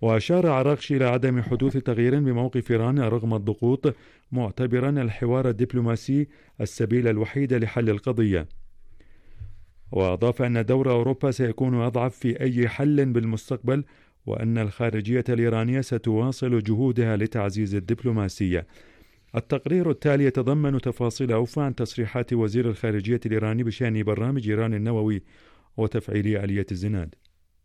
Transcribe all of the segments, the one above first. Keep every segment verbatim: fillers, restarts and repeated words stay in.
وأشار عراقشي إلى عدم حدوث تغيير بموقف إيران رغم الضغوط، معتبرا الحوار الدبلوماسي السبيل الوحيد لحل القضية. وأضاف أن دور أوروبا سيكون أضعف في أي حل بالمستقبل، وأن الخارجية الإيرانية ستواصل جهودها لتعزيز الدبلوماسية. التقرير التالي يتضمن تفاصيل أوفى عن تصريحات وزير الخارجية الإيراني بشأن برنامج إيران النووي وتفعيل آلية الزناد.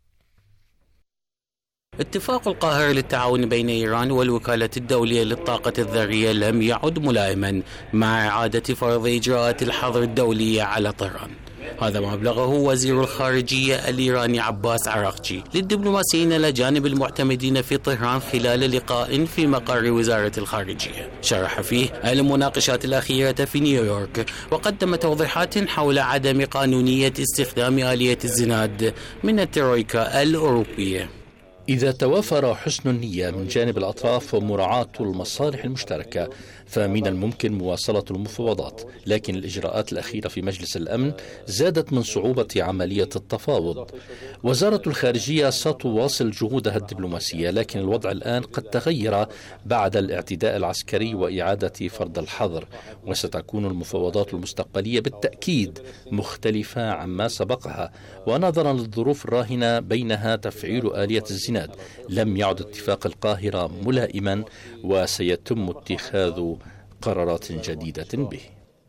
اتفاق القاهرة للتعاون بين إيران والوكالة الدولية للطاقة الذرية لم يعد ملائما مع إعادة فرض إجراءات الحظر الدولية على طهران. هذا ما أبلغه وزير الخارجية الإيراني عباس عراقجي للدبلوماسيين الأجانب المعتمدين في طهران خلال لقاء في مقر وزارة الخارجية شرح فيه المناقشات الأخيرة في نيويورك، وقدم توضيحات حول عدم قانونية استخدام آلية الزناد من الترويكا الأوروبية. إذا توافر حسن النية من جانب الأطراف ومراعاة المصالح المشتركة فمن الممكن مواصلة المفاوضات، لكن الإجراءات الأخيرة في مجلس الأمن زادت من صعوبة عملية التفاوض. وزارة الخارجية ستواصل جهودها الدبلوماسية، لكن الوضع الآن قد تغير بعد الاعتداء العسكري وإعادة فرض الحظر، وستكون المفاوضات المستقبلية بالتأكيد مختلفة عما سبقها. ونظرا للظروف الراهنة بينها تفعيل آلية الزناد لم يعد اتفاق القاهرة ملائما، وسيتم اتخاذ قرارات جديدة به.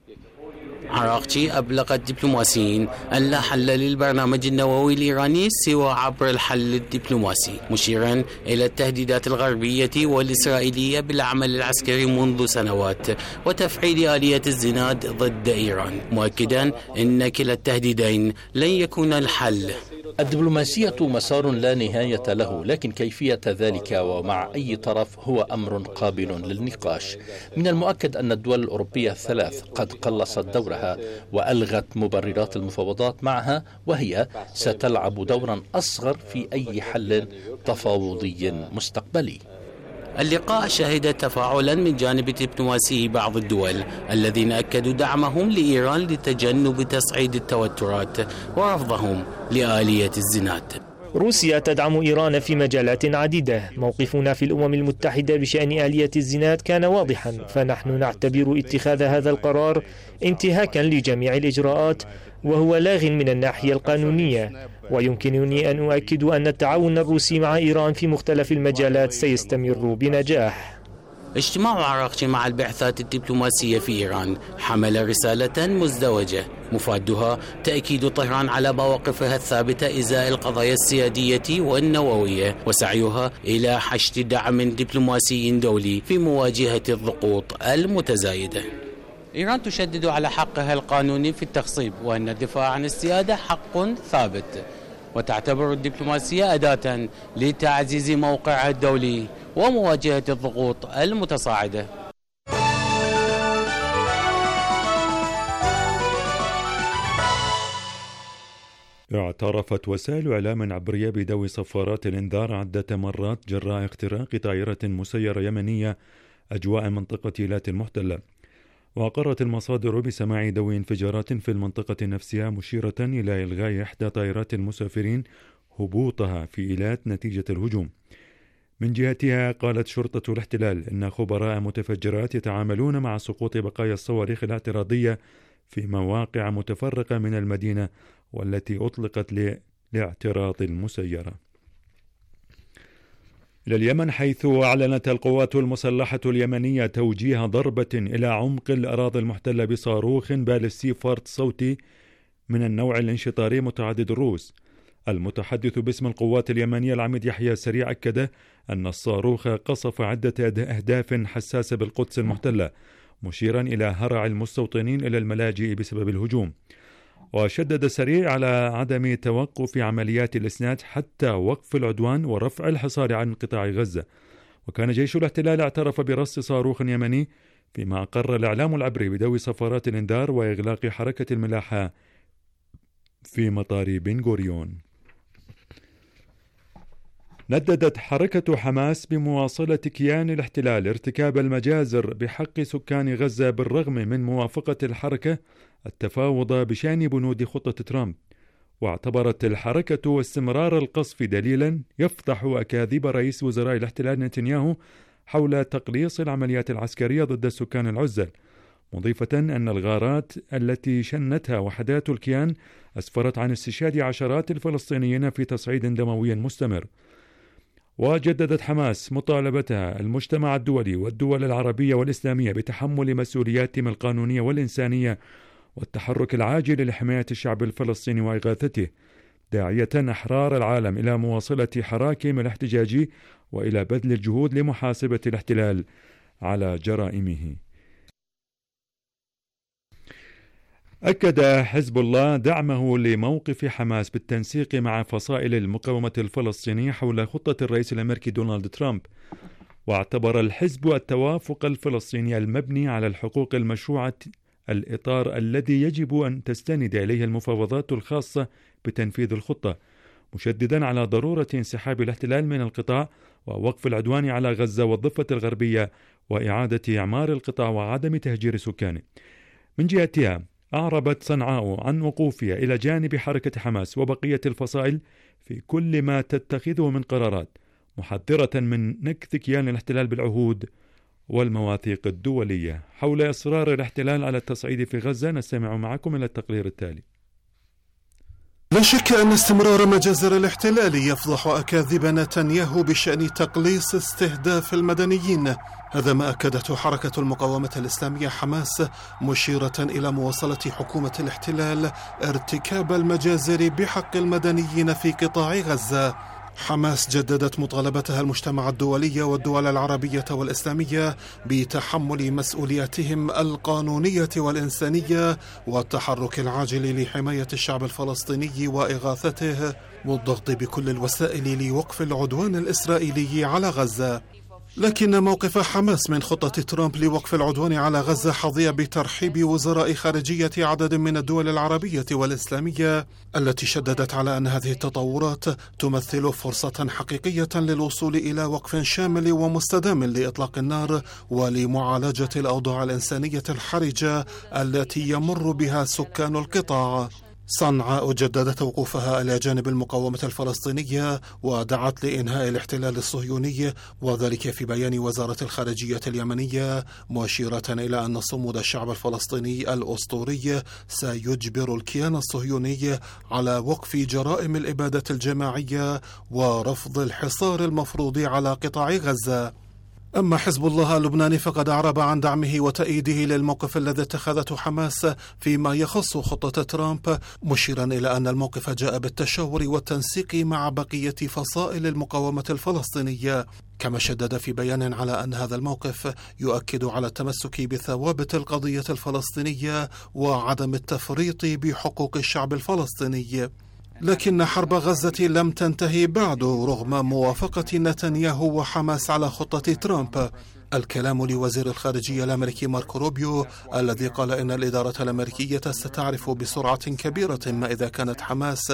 عراقجي أبلغ الدبلوماسيين أن لا حل للبرنامج النووي الإيراني سوى عبر الحل الدبلوماسي، مشيرا إلى التهديدات الغربية والإسرائيلية بالعمل العسكري منذ سنوات وتفعيل آلية الزناد ضد إيران، مؤكدا أن كلا التهديدين لن يكون الحل. الدبلوماسية مسار لا نهاية له، لكن كيفية ذلك ومع أي طرف هو أمر قابل للنقاش. من المؤكد أن الدول الأوروبية الثلاث قد قلصت دورها وألغت مبررات المفاوضات معها، وهي ستلعب دورا أصغر في أي حل تفاوضي مستقبلي. اللقاء شهد تفاعلا من جانب دبلوماسي بعض الدول الذين أكدوا دعمهم لإيران لتجنب تصعيد التوترات ورفضهم لآلية الزناد. روسيا تدعم إيران في مجالات عديدة. موقفنا في الأمم المتحدة بشأن آلية الزناد كان واضحا، فنحن نعتبر اتخاذ هذا القرار انتهاكا لجميع الإجراءات، وهو لاغ من الناحية القانونية. ويمكنني أن أؤكد أن التعاون الروسي مع إيران في مختلف المجالات سيستمر بنجاح. اجتماع عراقجي مع البعثات الدبلوماسية في إيران حمل رسالة مزدوجة مفادها تأكيد طهران على مواقفها الثابتة إزاء القضايا السيادية والنووية، وسعيها إلى حشد دعم دبلوماسي دولي في مواجهة الضغوط المتزايدة. إيران تشدد على حقها القانوني في التخصيب، وأن الدفاع عن السيادة حق ثابت، وتعتبر الدبلوماسية أداة لتعزيز موقعها الدولي ومواجهة الضغوط المتصاعدة. اعترفت وسائل إعلام عبرية بدو صفارات الإنذار عدة مرات جراء اختراق طائرة مسيرة يمنية أجواء منطقة إيلات المحتلة. وأقرت المصادر بسماع دوي انفجارات في المنطقة نفسها، مشيرة إلى إلغاء إحدى طائرات المسافرين هبوطها في إيلات نتيجة الهجوم. من جهتها قالت شرطة الاحتلال إن خبراء متفجرات يتعاملون مع سقوط بقايا الصواريخ الاعتراضية في مواقع متفرقة من المدينة والتي أطلقت لاعتراض المسيرة. إلى اليمن، حيث أعلنت القوات المسلحة اليمنية توجيه ضربة إلى عمق الأراضي المحتلة بصاروخ باليستي فرد صوتي من النوع الانشطاري متعدد الرؤوس. المتحدث باسم القوات اليمنية العميد يحيى السريع أكد أن الصاروخ قصف عدة أهداف حساسة بالقدس المحتلة، مشيرا إلى هرع المستوطنين إلى الملاجئ بسبب الهجوم. وشدد السريع على عدم توقف عمليات الإسناد حتى وقف العدوان ورفع الحصار عن قطاع غزة. وكان جيش الاحتلال اعترف برص صاروخ يمني، فيما أقر الإعلام العبري بدو صفارات الإنذار وإغلاق حركة الملاحة في مطار بن غوريون. نددت حركة حماس بمواصلة كيان الاحتلال ارتكاب المجازر بحق سكان غزة بالرغم من موافقة الحركة التفاوض بشأن بنود خطة ترامب. واعتبرت الحركة استمرار القصف دليلا يفضح أكاذيب رئيس وزراء الاحتلال نتنياهو حول تقليص العمليات العسكرية ضد سكان العزل، مضيفة أن الغارات التي شنتها وحدات الكيان أسفرت عن استشهاد عشرات الفلسطينيين في تصعيد دموي مستمر. وجددت حماس مطالبتها المجتمع الدولي والدول العربية والإسلامية بتحمل مسؤولياتهم القانونية والإنسانية والتحرك العاجل لحماية الشعب الفلسطيني وإغاثته، داعية أحرار العالم إلى مواصلة حراكهم الاحتجاجي وإلى بذل الجهود لمحاسبة الاحتلال على جرائمه. أكد حزب الله دعمه لموقف حماس بالتنسيق مع فصائل المقاومة الفلسطينية حول خطة الرئيس الأمريكي دونالد ترامب، واعتبر الحزب التوافق الفلسطيني المبني على الحقوق المشروعة الإطار الذي يجب أن تستند إليه المفاوضات الخاصة بتنفيذ الخطة، مشددا على ضرورة انسحاب الاحتلال من القطاع ووقف العدوان على غزة والضفة الغربية وإعادة إعمار القطاع وعدم تهجير سكانه. من جهتها أعربت صنعاء عن وقوفها إلى جانب حركة حماس وبقية الفصائل في كل ما تتخذه من قرارات، محذرة من نكث كيان الاحتلال بالعهود والمواثيق الدولية. حول إصرار الاحتلال على التصعيد في غزة نستمع معكم إلى التقرير التالي. لا شك أن استمرار مجازر الاحتلال يفضح أكاذيب نتنياهو بشأن تقليص استهداف المدنيين. هذا ما أكدته حركة المقاومة الإسلامية حماس، مشيرة إلى مواصلة حكومة الاحتلال ارتكاب المجازر بحق المدنيين في قطاع غزة. حماس جددت مطالبتها المجتمع الدولي والدول العربية والإسلامية بتحمل مسؤولياتهم القانونية والإنسانية والتحرك العاجل لحماية الشعب الفلسطيني وإغاثته والضغط بكل الوسائل لوقف العدوان الإسرائيلي على غزة. لكن موقف حماس من خطة ترامب لوقف العدوان على غزة حظي بترحيب وزراء خارجية عدد من الدول العربية والإسلامية، التي شددت على أن هذه التطورات تمثل فرصة حقيقية للوصول إلى وقف شامل ومستدام لإطلاق النار ولمعالجة الأوضاع الإنسانية الحرجة التي يمر بها سكان القطاع. صنعاء جددت وقوفها إلى جانب المقاومة الفلسطينية ودعت لإنهاء الاحتلال الصهيوني، وذلك في بيان وزارة الخارجية اليمنية، مشيرة إلى أن صمود الشعب الفلسطيني الأسطوري سيجبر الكيان الصهيوني على وقف جرائم الإبادة الجماعية ورفض الحصار المفروض على قطاع غزة. أما حزب الله اللبناني فقد أعرب عن دعمه وتأييده للموقف الذي اتخذته حماس فيما يخص خطة ترامب، مشيرا إلى أن الموقف جاء بالتشاور والتنسيق مع بقية فصائل المقاومة الفلسطينية. كما شدد في بيان على أن هذا الموقف يؤكد على التمسك بثوابت القضية الفلسطينية وعدم التفريط بحقوق الشعب الفلسطيني. لكن حرب غزة لم تنتهي بعد رغم موافقة نتنياهو وحماس على خطة ترامب. الكلام لوزير الخارجية الأمريكي ماركو روبيو، الذي قال إن الإدارة الأمريكية ستعرف بسرعة كبيرة ما إذا كانت حماس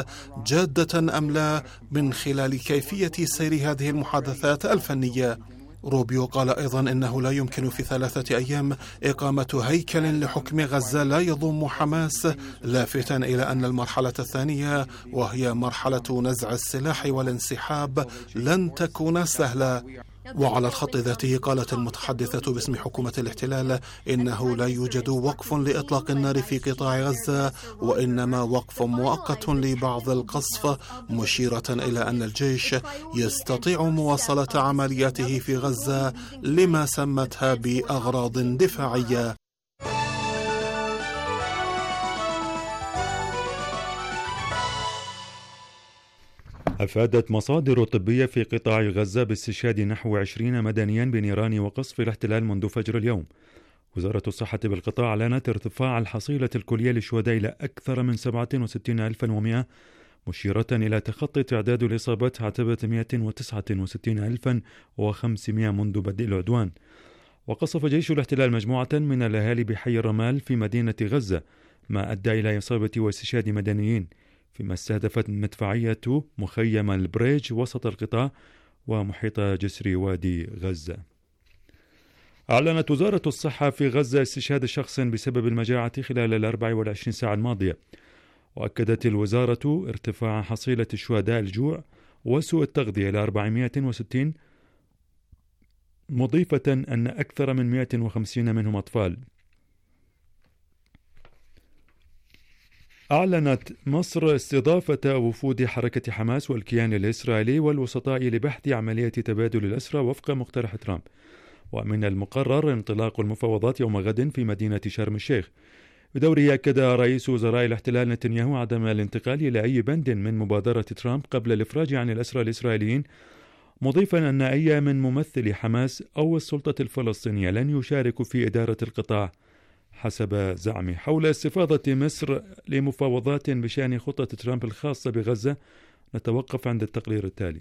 جادة أم لا من خلال كيفية سير هذه المحادثات الفنية. روبيو قال أيضا إنه لا يمكن في ثلاثة أيام إقامة هيكل لحكم غزة لا يضم حماس، لافتا إلى أن المرحلة الثانية وهي مرحلة نزع السلاح والانسحاب لن تكون سهلة. وعلى الخط ذاته قالت المتحدثة باسم حكومة الاحتلال إنه لا يوجد وقف لإطلاق النار في قطاع غزة، وإنما وقف مؤقت لبعض القصف، مشيرة إلى أن الجيش يستطيع مواصلة عملياته في غزة لما سمتها بأغراض دفاعية. أفادت مصادر طبية في قطاع غزة باستشهاد نحو عشرين مدنيا بنيران وقصف الاحتلال منذ فجر اليوم. وزارة الصحة بالقطاع أعلنت ارتفاع الحصيلة الكلية للشهداء إلى أكثر من سبعة وستين ألفا ومئة، مشيرة إلى تخطي تعداد الإصابات عتبة مئة وتسعة وستين ألفا وخمسمئة منذ بدء العدوان. وقصف جيش الاحتلال مجموعة من الأهالي بحي الرمال في مدينة غزة، ما أدى إلى إصابة واستشهاد مدنيين، فيما استهدفت مدفعية مخيم البريج وسط القطاع ومحيط جسر وادي غزة. أعلنت وزارة الصحة في غزة استشهاد شخص بسبب المجاعة خلال الأربع والعشرين ساعة الماضية. وأكدت الوزارة ارتفاع حصيلة الشهداء الجوع وسوء التغذية إلى أربعمائة وستين، مضيفة أن أكثر من مائة وخمسين منهم أطفال. أعلنت مصر استضافة وفود حركة حماس والكيان الإسرائيلي والوسطاء لبحث عملية تبادل الأسرى وفق مقترح ترامب، ومن المقرر انطلاق المفاوضات يوم غد في مدينة شرم الشيخ. بدوره أكد رئيس وزراء الاحتلال نتنياهو عدم الانتقال إلى أي بند من مبادرة ترامب قبل الإفراج عن الأسرى الإسرائيليين، مضيفا أن أي من ممثلي حماس أو السلطة الفلسطينية لن يشاركوا في إدارة القطاع حسب زعمه. حول استفاضة مصر لمفاوضات بشأن خطة ترامب الخاصة بغزة نتوقف عند التقرير التالي.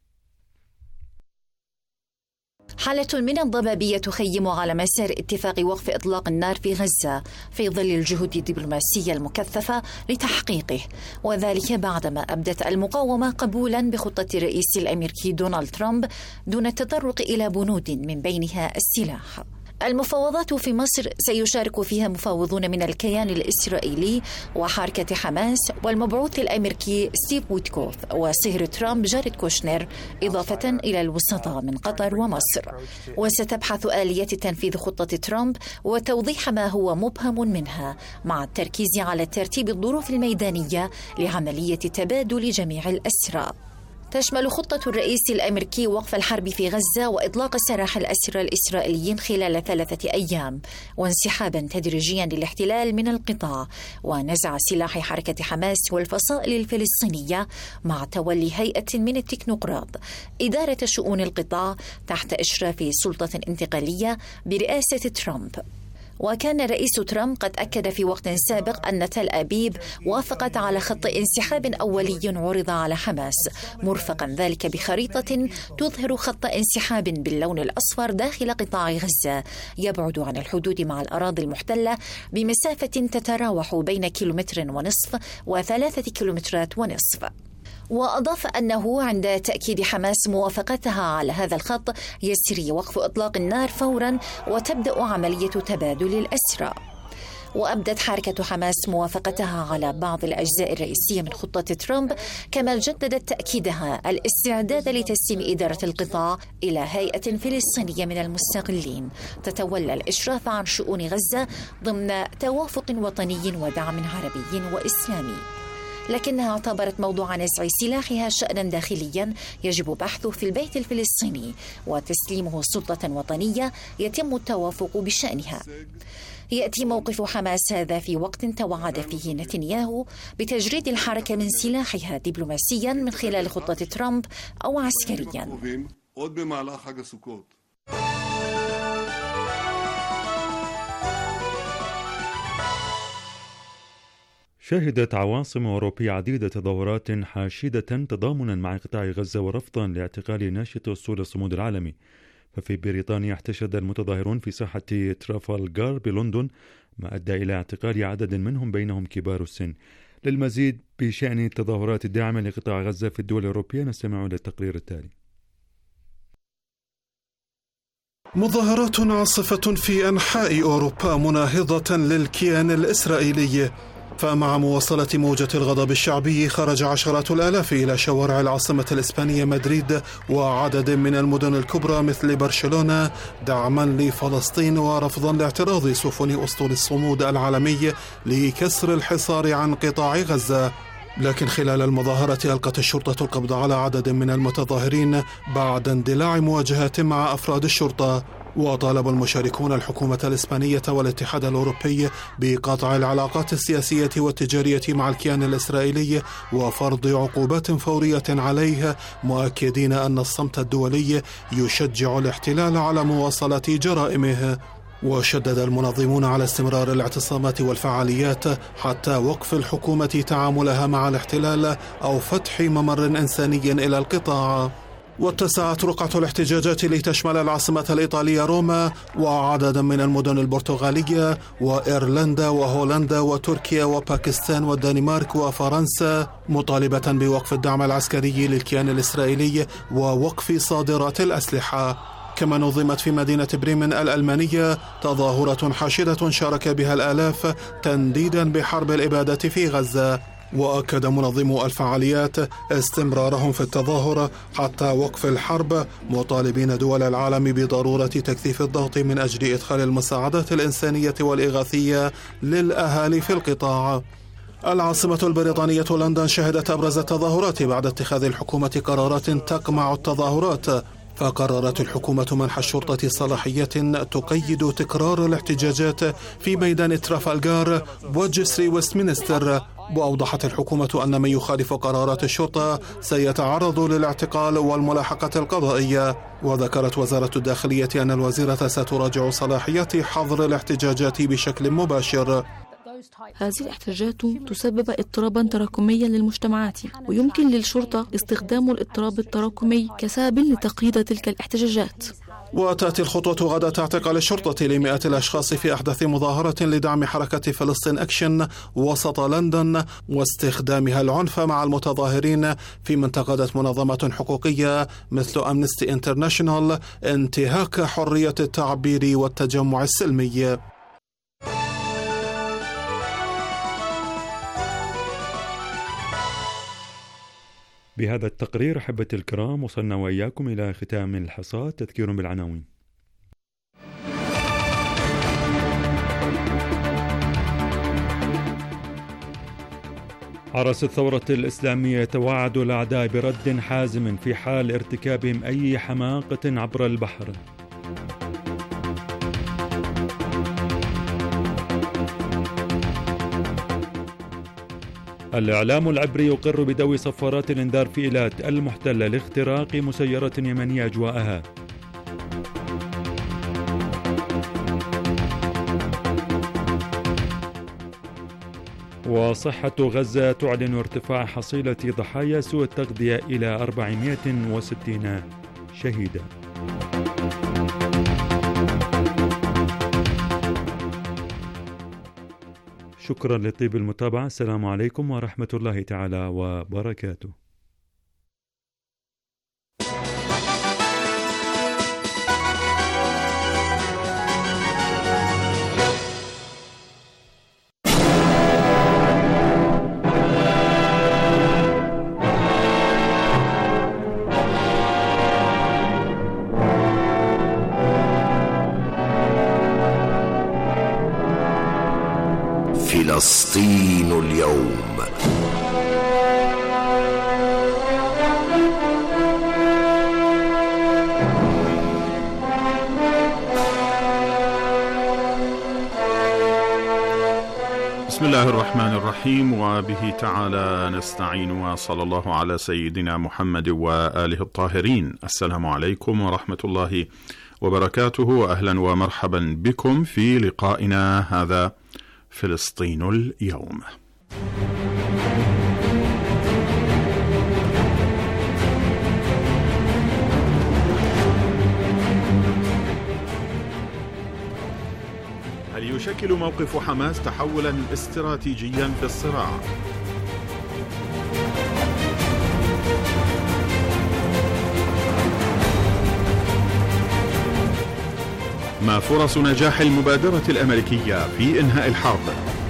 حالة من الضبابية تخيم على مسار اتفاق وقف إطلاق النار في غزة في ظل الجهود الدبلوماسية المكثفة لتحقيقه، وذلك بعدما أبدت المقاومة قبولا بخطة الرئيس الأمريكي دونالد ترامب دون التطرق إلى بنود من بينها السلاح. المفاوضات في مصر سيشارك فيها مفاوضون من الكيان الإسرائيلي وحركة حماس والمبعوث الأمريكي ستيف ويتكوف وصهر ترامب جاريد كوشنر، إضافة إلى الوسطاء من قطر ومصر. وستبحث آلية تنفيذ خطة ترامب وتوضيح ما هو مبهم منها، مع التركيز على ترتيب الظروف الميدانية لعملية تبادل جميع الأسرى. تشمل خطة الرئيس الأمريكي وقف الحرب في غزة وإطلاق سراح الأسرى الإسرائيليين خلال ثلاثة أيام، وانسحابا تدريجيا للاحتلال من القطاع، ونزع سلاح حركة حماس والفصائل الفلسطينية، مع تولي هيئة من التكنوقراط إدارة شؤون القطاع تحت إشراف سلطة انتقالية برئاسة ترامب. وكان رئيس ترامب قد أكد في وقت سابق أن تل أبيب وافقت على خط انسحاب أولي عرض على حماس، مرفقا ذلك بخريطة تظهر خط انسحاب باللون الأصفر داخل قطاع غزة يبعد عن الحدود مع الأراضي المحتلة بمسافة تتراوح بين كيلومتر ونصف وثلاثة كيلومترات ونصف. وأضاف أنه عند تأكيد حماس موافقتها على هذا الخط يسري وقف إطلاق النار فورا وتبدأ عملية تبادل الأسرى. وأبدت حركة حماس موافقتها على بعض الأجزاء الرئيسية من خطة ترامب، كما جددت تأكيدها الاستعداد لتسليم إدارة القطاع إلى هيئة فلسطينية من المستقلين تتولى الإشراف عن شؤون غزة ضمن توافق وطني ودعم عربي وإسلامي. لكنها اعتبرت موضوع نزع سلاحها شأنا داخليا يجب بحثه في البيت الفلسطيني وتسليمه سلطة وطنية يتم التوافق بشأنها. يأتي موقف حماس هذا في وقت توعد فيه نتنياهو بتجريد الحركة من سلاحها دبلوماسيا من خلال خطة ترامب أو عسكريا. شهدت عواصم أوروبية عديدة تظاهرات حاشدة تضامنا مع قطاع غزة ورفضا لاعتقال ناشط أسطول الصمود العالمي. ففي بريطانيا احتشد المتظاهرون في ساحة ترافالغار بلندن، ما أدى إلى اعتقال عدد منهم بينهم كبار السن. للمزيد بشأن التظاهرات الداعمة لقطاع غزة في الدول الأوروبية نستمع للتقرير التالي. مظاهرات عاصفة في أنحاء أوروبا مناهضة للكيان الإسرائيلي. فمع مواصلة موجة الغضب الشعبي خرج عشرات الآلاف إلى شوارع العاصمة الإسبانية مدريد وعدد من المدن الكبرى مثل برشلونة دعما لفلسطين ورفضا لاعتراض سفن أسطول الصمود العالمي لكسر الحصار عن قطاع غزة. لكن خلال المظاهرة ألقت الشرطة القبض على عدد من المتظاهرين بعد اندلاع مواجهات مع أفراد الشرطة. وطالب المشاركون الحكومة الإسبانية والاتحاد الأوروبي بقطع العلاقات السياسية والتجارية مع الكيان الإسرائيلي وفرض عقوبات فورية عليه، مؤكدين أن الصمت الدولي يشجع الاحتلال على مواصلة جرائمه. وشدد المنظمون على استمرار الاعتصامات والفعاليات حتى وقف الحكومة تعاملها مع الاحتلال أو فتح ممر إنساني إلى القطاع. واتسعت رقعة الاحتجاجات لتشمل العاصمة الإيطالية روما وعددا من المدن البرتغالية وإيرلندا وهولندا وتركيا وباكستان والدنمارك وفرنسا، مطالبة بوقف الدعم العسكري للكيان الإسرائيلي ووقف صادرات الأسلحة. كما نظمت في مدينة بريمن الألمانية تظاهرة حاشدة شارك بها الآلاف تنديدا بحرب الإبادة في غزة. وأكد منظمو الفعاليات استمرارهم في التظاهر حتى وقف الحرب، مطالبين دول العالم بضرورة تكثيف الضغط من أجل إدخال المساعدات الإنسانية والإغاثية للأهالي في القطاع. العاصمة البريطانية لندن شهدت أبرز التظاهرات بعد اتخاذ الحكومة قرارات تقمع التظاهرات، فقررت الحكومة منح الشرطة صلاحيات تقيد تكرار الاحتجاجات في ميدان ترافالغار وجسر ويستمنستر. وأوضحت الحكومة أن من يخالف قرارات الشرطة سيتعرض للاعتقال والملاحقة القضائية. وذكرت وزارة الداخلية أن الوزيرة ستراجع صلاحيات حظر الاحتجاجات بشكل مباشر. هذه الاحتجاجات تسبب اضطرابا تراكميا للمجتمعات، ويمكن للشرطة استخدام الاضطراب التراكمي كسبب لتقييد تلك الاحتجاجات. وتأتي الخطوة غدا اعتقال الشرطة لمئات الأشخاص في أحداث مظاهرة لدعم حركة فلسطين أكشن وسط لندن، واستخدامها العنف مع المتظاهرين فيما انتقدت منظمات حقوقية مثل أمنستي انترناشونال انتهاك حرية التعبير والتجمع السلمي. بهذا التقرير أحبتي الكرام وصلنا وإياكم إلى ختام الحصاد. تذكير بالعناوين. حرس الثورة الإسلامية يتوعد الأعداء برد حازم في حال ارتكابهم أي حماقة عبر البحر. الإعلام العبري يقر بدو صفارات الإنذار في إيلات المحتلة لاختراق مسيرة يمنية أجواءها. وصحة غزة تعلن ارتفاع حصيلة ضحايا سوء التغذية إلى أربعمائة وستين شهيدا. شكرا لطيب المتابعة. السلام عليكم ورحمة الله تعالى وبركاته. فلسطين اليوم. بسم الله الرحمن الرحيم، وبه تعالى نستعين، وصلى الله على سيدنا محمد وآله الطاهرين. السلام عليكم ورحمة الله وبركاته، وأهلا ومرحبا بكم في لقائنا هذا فلسطين اليوم. هل يشكل موقف حماس تحولا استراتيجيا في الصراع؟ ما فرص نجاح المبادرة الأمريكية في إنهاء الحرب؟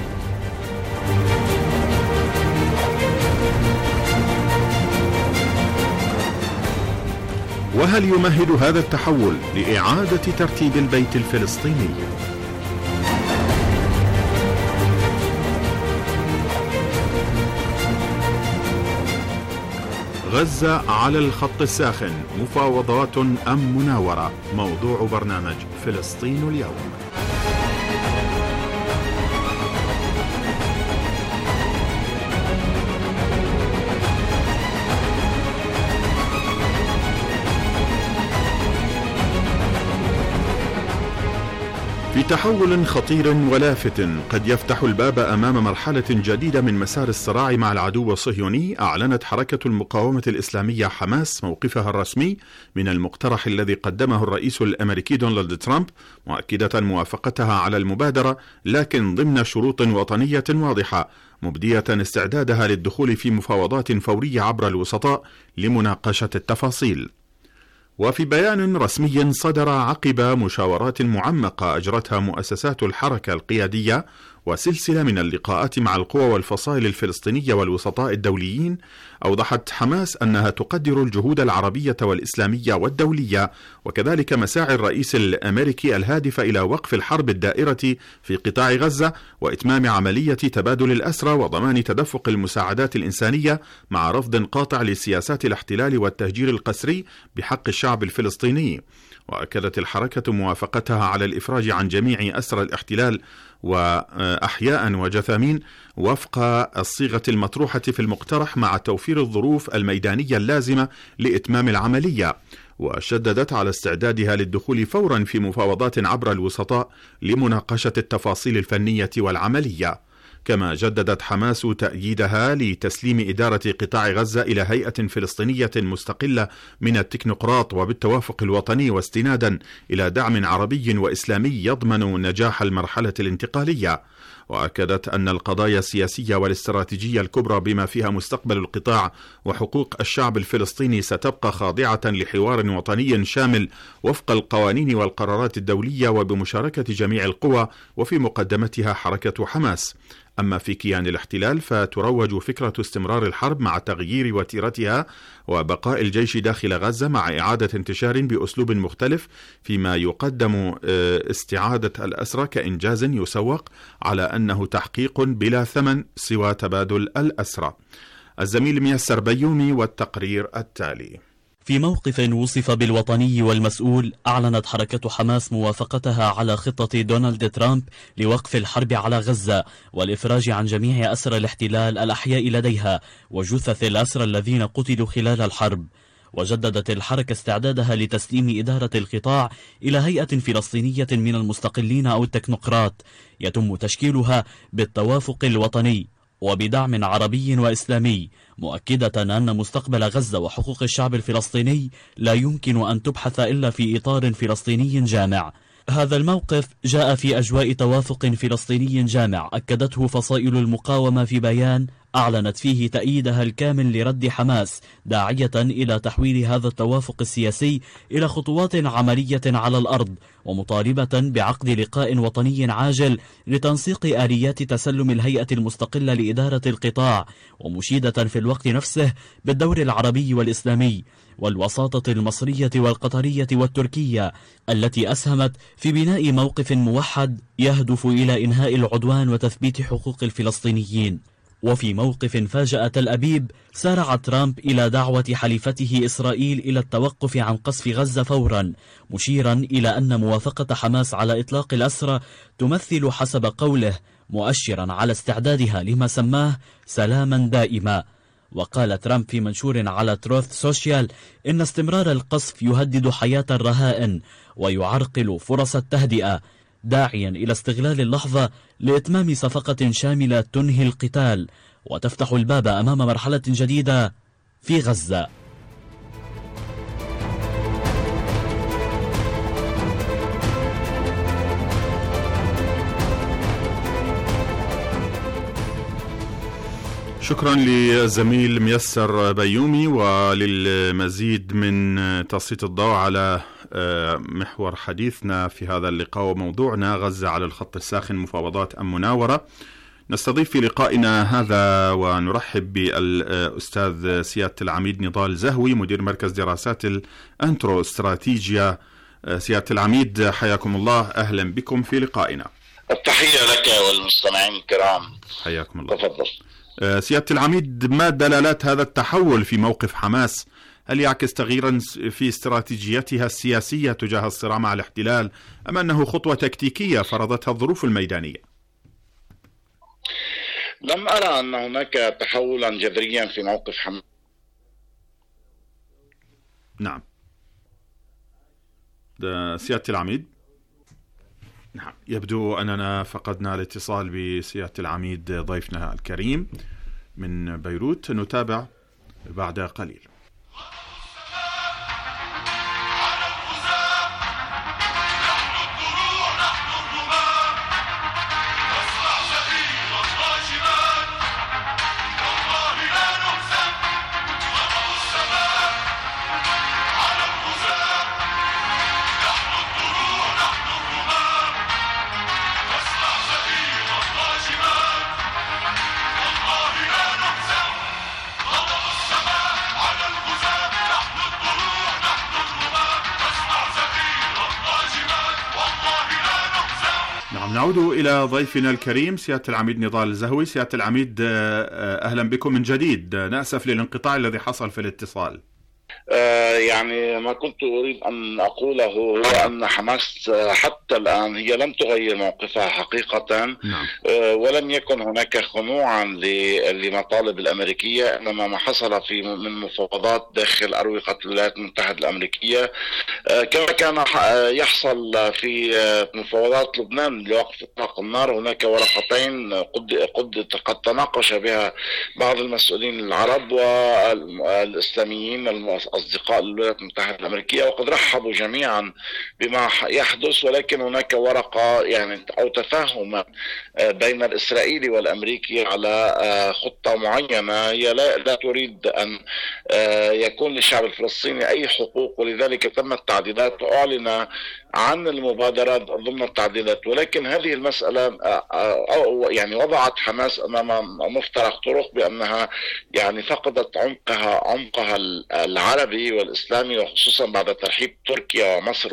وهل يمهد هذا التحول لإعادة ترتيب البيت الفلسطيني؟ غزة على الخط الساخن، مفاوضات أم مناورة؟ موضوع برنامج فلسطين اليوم. في تحول خطير ولافت قد يفتح الباب أمام مرحلة جديدة من مسار الصراع مع العدو الصهيوني، أعلنت حركة المقاومة الإسلامية حماس موقفها الرسمي من المقترح الذي قدمه الرئيس الأمريكي دونالد ترامب، مؤكدة موافقتها على المبادرة لكن ضمن شروط وطنية واضحة، مبدية استعدادها للدخول في مفاوضات فورية عبر الوسطاء لمناقشة التفاصيل. وفي بيان رسمي صدر عقب مشاورات معمقة أجرتها مؤسسات الحركة القيادية وسلسلة من اللقاءات مع القوى والفصائل الفلسطينية والوسطاء الدوليين، أوضحت حماس أنها تقدر الجهود العربية والإسلامية والدولية، وكذلك مساعي الرئيس الأمريكي الهادفة إلى وقف الحرب الدائرة في قطاع غزة وإتمام عملية تبادل الأسرى وضمان تدفق المساعدات الإنسانية، مع رفض قاطع لسياسات الاحتلال والتهجير القسري بحق الشعب الفلسطيني. وأكدت الحركة موافقتها على الإفراج عن جميع أسرى الاحتلال وأحياء وجثامين وفق الصيغة المطروحة في المقترح، مع توفير الظروف الميدانية اللازمة لإتمام العملية. وشددت على استعدادها للدخول فورا في مفاوضات عبر الوسطاء لمناقشة التفاصيل الفنية والعملية. كما جددت حماس تأييدها لتسليم إدارة قطاع غزة إلى هيئة فلسطينية مستقلة من التكنوقراط وبالتوافق الوطني، واستنادا إلى دعم عربي وإسلامي يضمن نجاح المرحلة الانتقالية. وأكدت أن القضايا السياسية والاستراتيجية الكبرى بما فيها مستقبل القطاع وحقوق الشعب الفلسطيني ستبقى خاضعة لحوار وطني شامل وفق القوانين والقرارات الدولية وبمشاركة جميع القوى وفي مقدمتها حركة حماس. أما في كيان الاحتلال فتروج فكرة استمرار الحرب مع تغيير وتيرتها وبقاء الجيش داخل غزة مع إعادة انتشار بأسلوب مختلف، فيما يقدم استعادة الأسرى كإنجاز يسوق على أنه تحقيق بلا ثمن سوى تبادل الأسرى. الزميل ميسر بيومي والتقرير التالي. في موقف وصف بالوطني والمسؤول، أعلنت حركة حماس موافقتها على خطة دونالد ترامب لوقف الحرب على غزة والإفراج عن جميع أسرى الاحتلال الأحياء لديها وجثث الأسرى الذين قتلوا خلال الحرب. وجددت الحركة استعدادها لتسليم إدارة القطاع إلى هيئة فلسطينية من المستقلين أو التكنوقراط يتم تشكيلها بالتوافق الوطني وبدعم عربي وإسلامي، مؤكدة أن مستقبل غزة وحقوق الشعب الفلسطيني لا يمكن أن تبحث إلا في إطار فلسطيني جامع. هذا الموقف جاء في أجواء توافق فلسطيني جامع أكدته فصائل المقاومة في بيان أعلنت فيه تأييدها الكامل لرد حماس، داعية إلى تحويل هذا التوافق السياسي إلى خطوات عملية على الأرض، ومطالبة بعقد لقاء وطني عاجل لتنسيق آليات تسلم الهيئة المستقلة لإدارة القطاع، ومشيدة في الوقت نفسه بالدور العربي والإسلامي والوساطة المصرية والقطرية والتركية التي أسهمت في بناء موقف موحد يهدف إلى إنهاء العدوان وتثبيت حقوق الفلسطينيين. وفي موقف فاجأ تل أبيب، سارع ترامب إلى دعوة حليفته إسرائيل إلى التوقف عن قصف غزة فورا، مشيرا إلى أن موافقة حماس على إطلاق الأسرى تمثل حسب قوله مؤشرا على استعدادها لما سماه سلاما دائما. وقال ترامب في منشور على تروث سوشيال إن استمرار القصف يهدد حياة الرهائن ويعرقل فرص التهدئة، داعيا إلى استغلال اللحظة لإتمام صفقة شاملة تنهي القتال وتفتح الباب أمام مرحلة جديدة في غزة. شكرا للزميل ميسر بيومي. وللمزيد من تسليط الضوء على محور حديثنا في هذا اللقاء وموضوعنا غزة على الخط الساخن، مفاوضات أم مناورة، نستضيف في لقائنا هذا ونرحب بالأستاذ سيادة العميد نضال زهوي، مدير مركز دراسات الأنترو استراتيجيا. سيادة العميد حياكم الله، أهلا بكم في لقائنا. التحية لك والمستمعين الكرام، حياكم الله. تفضل. سيادة العميد، ما دلالات هذا التحول في موقف حماس؟ هل يعكس تغييرا في استراتيجيتها السياسية تجاه الصراع مع الاحتلال أم أنه خطوة تكتيكية فرضتها الظروف الميدانية؟ لم أرى أن هناك تحولا جذريا في موقف حماس. نعم سيادة العميد. نعم، يبدو أننا فقدنا الاتصال بسيادة العميد ضيفنا الكريم من بيروت، نتابع بعد قليل. نعم، نعود إلى ضيفنا الكريم سيادة العميد نضال الزهوي. سيادة العميد أهلا بكم من جديد، نأسف للانقطاع الذي حصل في الاتصال. يعني ما كنت أريد أن أقوله هو أن حماس حتى الآن هي لم تغير موقفها حقيقة. نعم. ولم يكن هناك خنوعا لمطالب الأمريكية، إنما ما حصل في من مفاوضات داخل أروقة الولايات المتحدة الأمريكية كما كان يحصل في مفاوضات لبنان لوقف إطلاق النار. هناك ورقتين قد قد قد تناقش بها بعض المسؤولين العرب والإسلاميين أصدقاء الولايات المتحدة الأمريكية، وقد رحبوا جميعا بما يحدث، ولكن هناك ورقة يعني أو تفاهم بين الإسرائيلي والأمريكي على خطة معينة هي لا, لا تريد أن يكون للشعب الفلسطيني أي حقوق، ولذلك تم التعديلات وأعلن عن المبادرة ضمن التعديلات. ولكن هذه المسألة يعني وضعت حماس أمام مفترق طرق بأنها يعني فقدت عمقها عمقها العربي والإسلامي، وخصوصا بعد ترحيب تركيا ومصر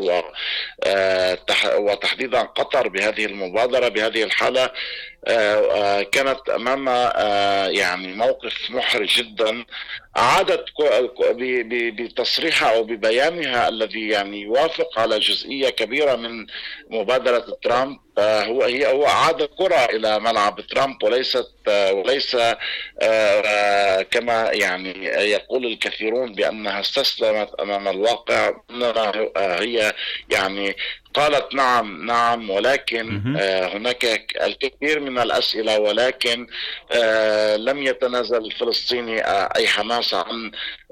وتحديدا قطر بهذه المبادرة. بهذه الحالة كانت أمام يعني موقف محرج جدا. عادت بتصريحها أو ببيانها الذي يعني يوافق على جزئية كبيرة من مبادرة ترامب، هو هي هو عاد الكرة إلى ملعب ترامب، وليست وليس كما يعني يقول الكثيرون بأنها استسلمت أمام الواقع. إنما هي يعني قالت نعم نعم، ولكن هناك الكثير من الأسئلة، ولكن لم يتنازل الفلسطيني أي حماس عن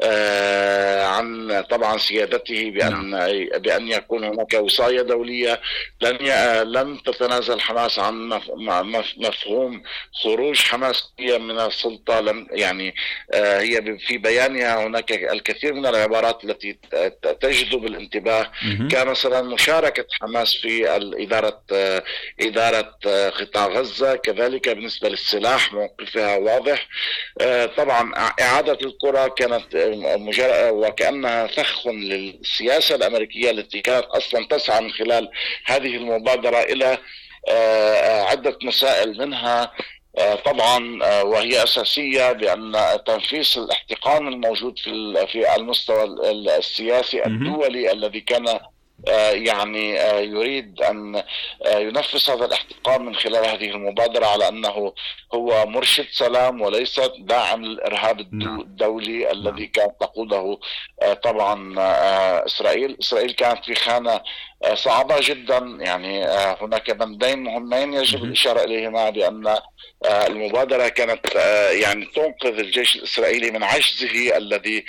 عن طبعا سيادته بأن بأن يكون هناك وصاية دولية. لن لم تتنازل حماس عن مفهوم خروج حماس من السلطة. لم يعني هي في بيانها هناك الكثير من العبارات التي تجذب الانتباه، كمثلا مشاركة حماس في الإدارة إدارة قطاع غزة، كذلك بالنسبة للسلاح موقفها واضح. طبعا إعادة الكرة كانت وكأنها فخ للسياسة الأمريكية التي كانت أصلا تسعى من خلال هذه المبادرة إلى عدة مسائل، منها طبعا وهي أساسية بأن تنفيس الاحتقان الموجود في في المستوى السياسي الدولي الذي كان يعني يريد أن ينفذ هذا الاحتقان من خلال هذه المبادرة على أنه هو مرشد سلام وليس داعم للإرهاب الدولي الذي كانت تقوده طبعا إسرائيل. إسرائيل كانت في خانة صعبة جدا. يعني هناك بندين مهمين يجب الإشارة إليهما، بأن المبادرة كانت يعني تنقذ الجيش الإسرائيلي من عجزه الذي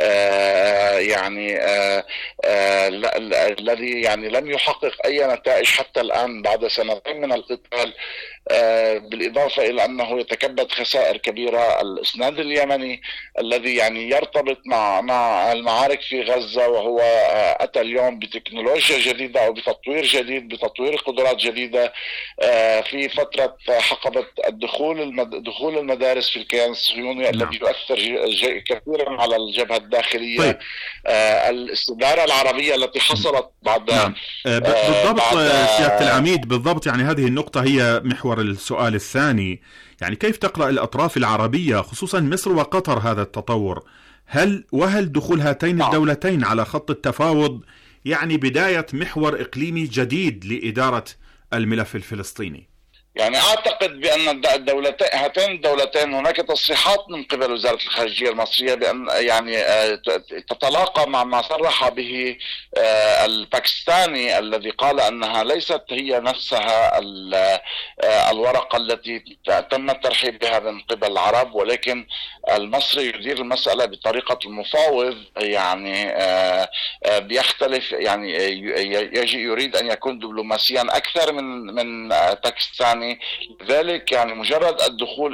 يعني الذي يعني لم يحقق أي نتائج حتى الآن بعد سنتين من القتال، بالإضافة إلى أنه يتكبد خسائر كبيرة. الإسناد اليمني الذي يعني يرتبط مع مع المعارك في غزة، وهو أتى اليوم بتكنولوجيا جديدة أو بتطوير جديد بتطوير قدرات جديدة في فترة حقبة الدخول دخول المدارس في الكيان الصهيوني الذي يؤثر كثيرا على الجبهة الداخلية. طيب. الاستدارة العربية التي حصلت بعد نعم. بالضبط سيادة العميد، بالضبط يعني هذه النقطة هي محور السؤال الثاني. يعني كيف تقرأ الأطراف العربية خصوصا مصر وقطر هذا التطور؟ هل وهل دخول هاتين الدولتين على خط التفاوض يعني بداية محور إقليمي جديد لإدارة الملف الفلسطيني؟ يعني أعتقد بأن الدولتين هاتين الدولتين هناك تصريحات من قبل وزارة الخارجية المصرية بأن يعني تتلاقى مع ما صرح به الباكستاني الذي قال أنها ليست هي نفسها الورقة التي تم الترحيب بها من قبل العرب، ولكن المصري يدير المسألة بطريقة المفاوض. يعني بيختلف، يعني يجي يريد أن يكون دبلوماسيا أكثر من من باكستاني. لذلك يعني مجرد الدخول إلى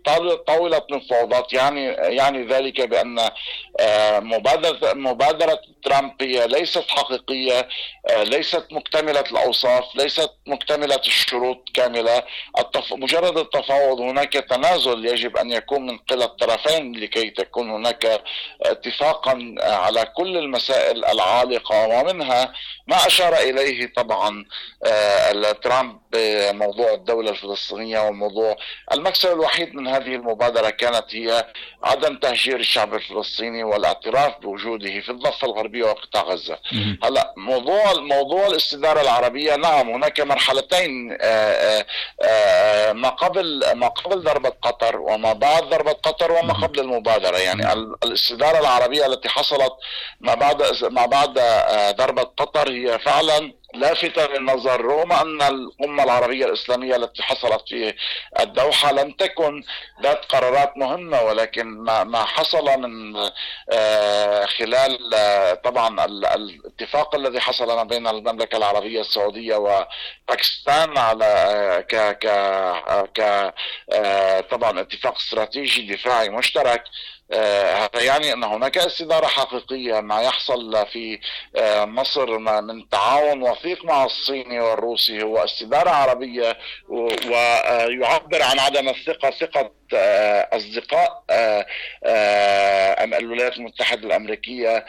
طاولة مفاوضات، يعني يعني ذلك بأن مبادرة مبادرة ترامب هي ليست حقيقية، ليست مكتملة الأوصاف، ليست مكتملة الشروط كاملة. التف... مجرد التفاوض، هناك تنازل يجب أن يكون من قبل الطرفين لكي تكون هناك اتفاقا على كل المسائل العالقة، ومنها ما أشار إليه طبعا ترامب بموضوع الدولة الفلسطينية. والموضوع المكسب الوحيد من هذه المبادرة كانت هي عدم تهجير الشعب الفلسطيني والاعتراف بوجوده في الضفة الغربية وقطاع غزة. هلا موضوع موضوع الاستدارة العربية، نعم هناك مرحلتين، آآ آآ ما قبل ما قبل ضربة قطر وما بعد ضربة قطر وما قبل المبادرة. يعني الاستدارة العربية التي حصلت ما بعد ما بعد ضربة قطر هي فعلا لافتة للنظر، رغم أن الأمة العربية الإسلامية التي حصلت في الدوحة لم تكن ذات قرارات مهمة، ولكن ما ما حصل من خلال طبعا الاتفاق الذي حصل ما بين المملكة العربية السعودية وباكستان على ك ك ك طبعا اتفاق استراتيجي دفاعي مشترك. هذا يعني أن هناك استدارة حقيقية. ما يحصل في مصر من تعاون وثيق مع الصيني والروسي هو استدارة عربية، ويعبر عن عدم الثقة، ثقة أصدقاء الولايات المتحدة الأمريكية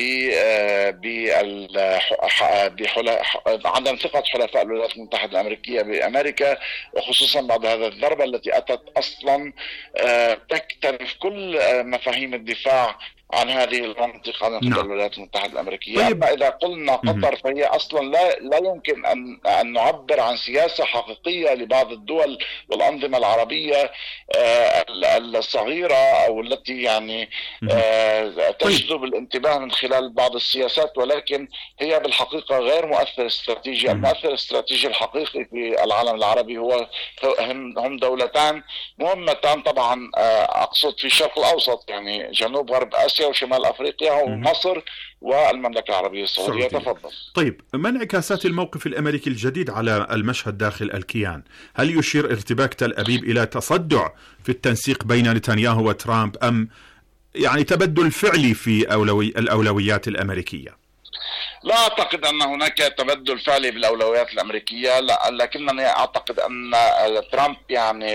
بعدم ثقة حلفاء الولايات المتحدة الأمريكية بأمريكا، وخصوصا بعد هذا الضربة التي أتت أصلا تكتنف كل مفاهيم الدفاع عن هذه المنطقة من قبل الولايات المتحدة الأمريكية. طيب. أما إذا قلنا قطر فهي أصلا لا لا يمكن أن أن نعبر عن سياسة حقيقية لبعض الدول والأنظمة العربية الصغيرة أو التي يعني تجذب الانتباه من خلال بعض السياسات، ولكن هي بالحقيقة غير مؤثر استراتيجي. المؤثر الاستراتيجي الحقيقي في العالم العربي هو هم دولتان مهمتان طبعا، أقصد في الشرق الأوسط، يعني جنوب غرب آسيا وشمال أفريقيا ومصر والمملكة العربية السعودية. تفضل. طيب، ما انعكاسات الموقف الأمريكي الجديد على المشهد داخل الكيان؟ هل يشير ارتباك تل أبيب إلى تصدع في التنسيق بين نتنياهو وترامب، أم يعني تبدل فعلي في أولوي الأولويات الأمريكية؟ لا أعتقد أن هناك تبدل فعلي بالأولويات الأمريكية، لكنني أعتقد أن ترامب يعني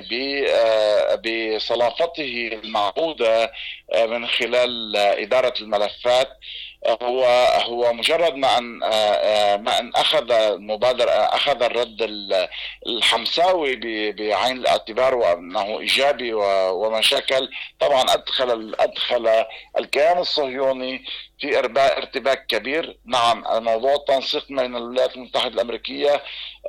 بصلافته المعهودة من خلال إدارة الملفات هو هو مجرد ما ان ما ان اخذ المبادره اخذ الرد الحمساوي بعين الاعتبار وانه ايجابي وما شكل، طبعا ادخل ادخل الكيان الصهيوني في ارتباك كبير. نعم، موضوع التنسيق بين الولايات المتحده الامريكيه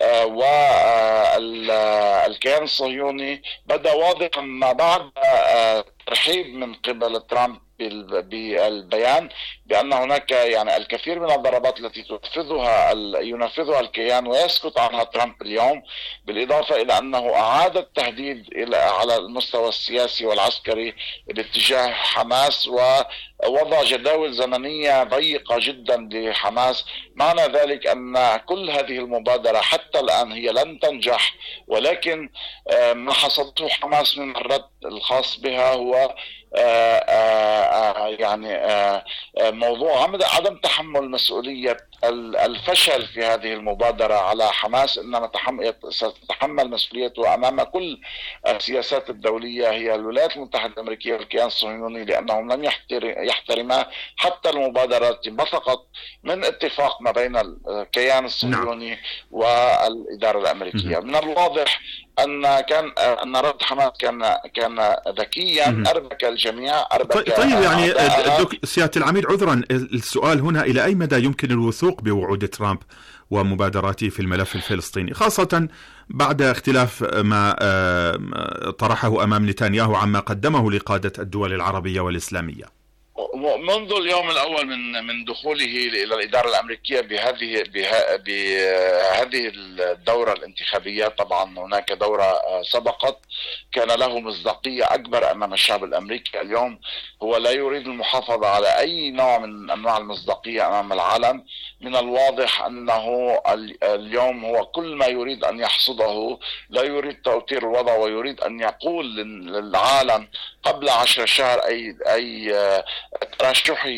والكيان الصهيوني بدا واضحا ما بعد ترحيب من قبل ترامب بالبيان بأن هناك يعني الكثير من الضربات التي تنفذها ينفذها الكيان ويسكت عنها ترامب اليوم، بالإضافة إلى أنه أعاد التهديد إلى على المستوى السياسي والعسكري باتجاه حماس ووضع جداول زمنية ضيقة جدا لحماس. معنى ذلك أن كل هذه المبادرة حتى الآن هي لن تنجح، ولكن ما حصلته حماس من الرد الخاص بها هو آآ آآ يعني آآ موضوع عدم تحمل مسؤولية الفشل في هذه المبادرة على حماس، إنما ستتحمل مسؤوليته أمام كل السياسات الدولية هي الولايات المتحدة الأمريكية والكيان الصهيوني، لأنهم لم يحترما حتى المبادرة التي بثقت من اتفاق ما بين الكيان الصهيوني نعم. والإدارة الأمريكية. من الواضح أن كان أن رد حماس كان كان ذكيا، أربك الجميع أربك. طيب يعني سيادة العميد، عذرا السؤال هنا، إلى أي مدى يمكن الوثوق بوعود ترامب ومبادراته في الملف الفلسطيني، خاصة بعد اختلاف ما طرحه أمام نتنياهو عما قدمه لقادة الدول العربية والإسلامية؟ منذ اليوم الأول من من دخوله إلى الإدارة الأمريكية بهذه بهذه الدورة الانتخابية، طبعا هناك دورة سبقت كان له مصداقية أكبر أمام الشعب الأمريكي. اليوم هو لا يريد المحافظة على أي نوع من أنواع المصداقية أمام العالم، من الواضح أنه اليوم هو كل ما يريد أن يحصده، لا يريد توتير الوضع ويريد أن يقول للعالم قبل عشر شهر أي أي ترشحه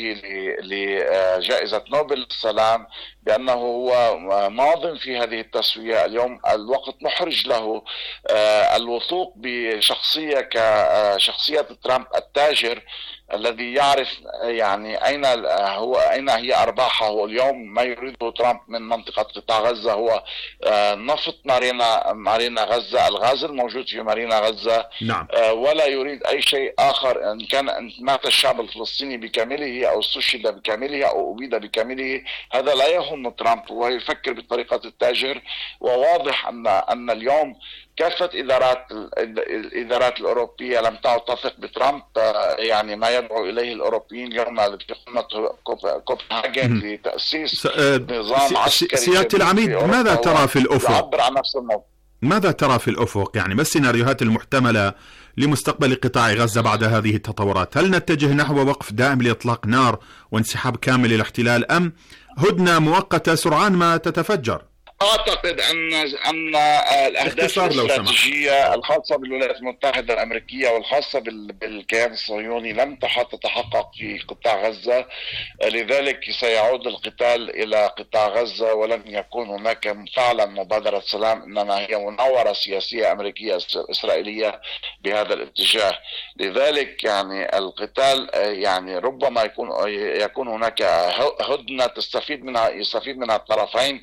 لجائزة نوبل للسلام بأنه هو ماض في هذه التسوية. اليوم الوقت محرج له. الوثوق بشخصية كشخصية ترامب التاجر الذي يعرف يعني أين هو أين هي أرباحه. اليوم ما يريده ترامب من منطقة قطاع غزة هو نفط مارينا مارينا غزة، الغاز الموجود في مارينا غزة. نعم. ولا يريد أي شيء آخر. إن كان مات الشعب الفلسطيني بكامله أو استشهد بكامله أو أبيد بكامله هذا لا يهم ترامب، هو يفكر بطريقة التاجر. وواضح أن أن اليوم كافة إدارات الإدارات الأوروبية لم تعد تثق بترامب. يعني ما يدعو إليه الأوروبيين اليوم في قمة كوبنهاجن لتأسيس نظام عسكري. سيادة العميد، ماذا ترى في الأفق؟ يعبر عن نفس الموضوع. ماذا ترى في الأفق؟ يعني ما السيناريوهات المحتملة لمستقبل قطاع غزة بعد هذه التطورات؟ هل نتجه نحو وقف دائم لإطلاق نار وانسحاب كامل للاحتلال، أم هدنة مؤقتة سرعان ما تتفجر؟ أعتقد أن أن الأهداف الاستراتيجية الخاصة بالولايات المتحدة الأمريكية والخاصة بالكيان الصهيوني لم تتحقق في قطاع غزة، لذلك سيعود القتال إلى قطاع غزة ولن يكون هناك فعلا مبادرة سلام، إنما هي مناورة سياسية أمريكية إسرائيلية بهذا الاتجاه. لذلك يعني القتال يعني ربما يكون يكون هناك هدنة تستفيد منها يستفيد منها الطرفين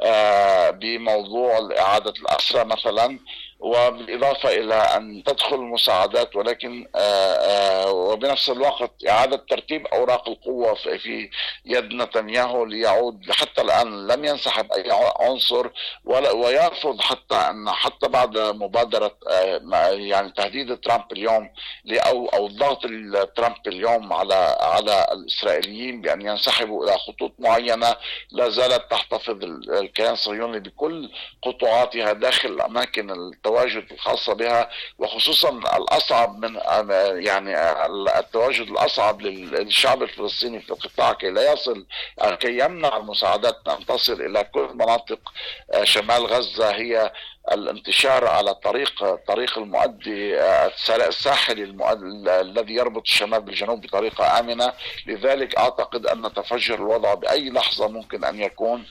بموضوع إعادة الأسرى مثلا، وبالإضافة إلى أن تدخل المساعدات، ولكن وبنفس الوقت إعادة ترتيب أوراق القوة في يد نتنياهو ليعود. حتى الآن لم ينسحب أي عنصر ويرفض حتى أن حتى بعد مبادرة يعني تهديد ترامب اليوم أو أو ضغط ترامب اليوم على على الإسرائيليين بأن ينسحبوا إلى خطوط معينة، لا زالت تحتفظ الكيان الصهيوني بكل قطاعاتها داخل الأماكن التواجد الخاصة بها، وخصوصا الأصعب من يعني التواجد الأصعب للشعب الفلسطيني في القطاع كي لا يصل كي يمنع المساعدات أن تصل إلى كل مناطق شمال غزة، هي الانتشار على طريق طريق المؤدي الساحلي المؤدي الذي يربط الشمال بالجنوب بطريقة آمنة. لذلك أعتقد أن تفجر الوضع بأي لحظة ممكن أن يكون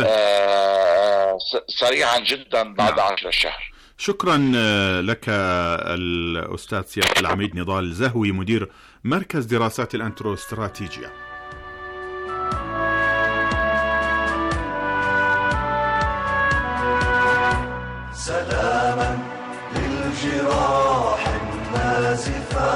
آه سريعا جدا بعد نعم. عشر شهر. شكرا لك الأستاذ سيادة العميد نضال زهوي، مدير مركز دراسات الأنترو-استراتيجية. سلاما للجراح النازفة،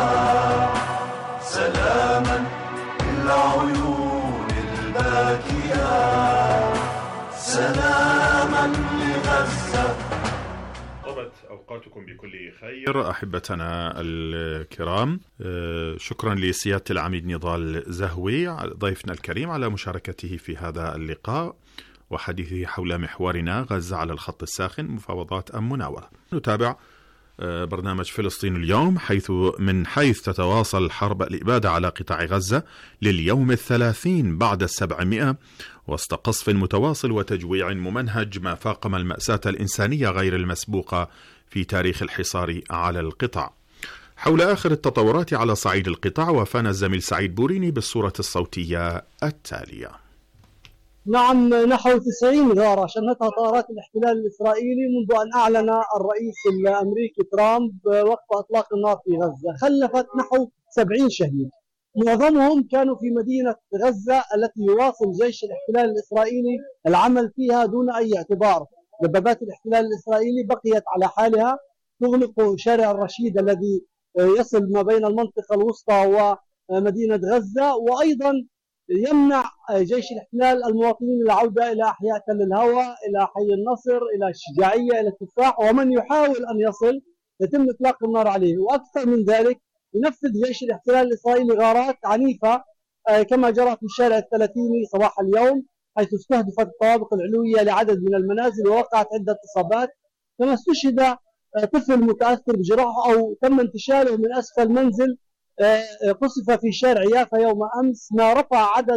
سلاما للعيون الباكية، سلاما لغزة. طبت أوقاتكم بكل خير أحبتنا الكرام. شكرا لسيادة العميد نضال زهوي ضيفنا الكريم على مشاركته في هذا اللقاء وحديثه حول محورنا غزة على الخط الساخن، مفاوضات أم مناورة. نتابع برنامج فلسطين اليوم، حيث من حيث تتواصل حرب الإبادة على قطاع غزة لليوم الثلاثين بعد السبعمائة وسط قصف متواصل وتجويع ممنهج ما فاقم المأساة الإنسانية غير المسبوقة في تاريخ الحصار على القطاع. حول آخر التطورات على صعيد القطاع وافانا الزميل سعيد بوريني بالصورة الصوتية التالية. نعم، نحو تسعين غارة شنتها طائرات الاحتلال الإسرائيلي منذ أن أعلن الرئيس الأمريكي ترامب وقف إطلاق النار في غزة، خلفت نحو سبعين شهيد، معظمهم كانوا في مدينة غزة التي يواصل جيش الاحتلال الإسرائيلي العمل فيها دون أي اعتبار. دبابات الاحتلال الإسرائيلي بقيت على حالها تغلق شارع الرشيد الذي يصل ما بين المنطقة الوسطى ومدينة غزة، وأيضا يمنع جيش الاحتلال المواطنين العودة إلى أحياء تل الهوى، إلى حي النصر، إلى الشجاعية، إلى التفاح، ومن يحاول أن يصل يتم إطلاق النار عليه. وأكثر من ذلك ينفذ جيش الاحتلال الإسرائيلي غارات عنيفة كما جرى في الشارع الثلاثيني صباح اليوم، حيث استهدفت الطوابق العلوية لعدد من المنازل ووقعت عدة إصابات، كما استشهد طفل متأثر بجراحه أو تم انتشاله من أسفل منزل قصف في شارع يافا يوم أمس، ما رفع عدد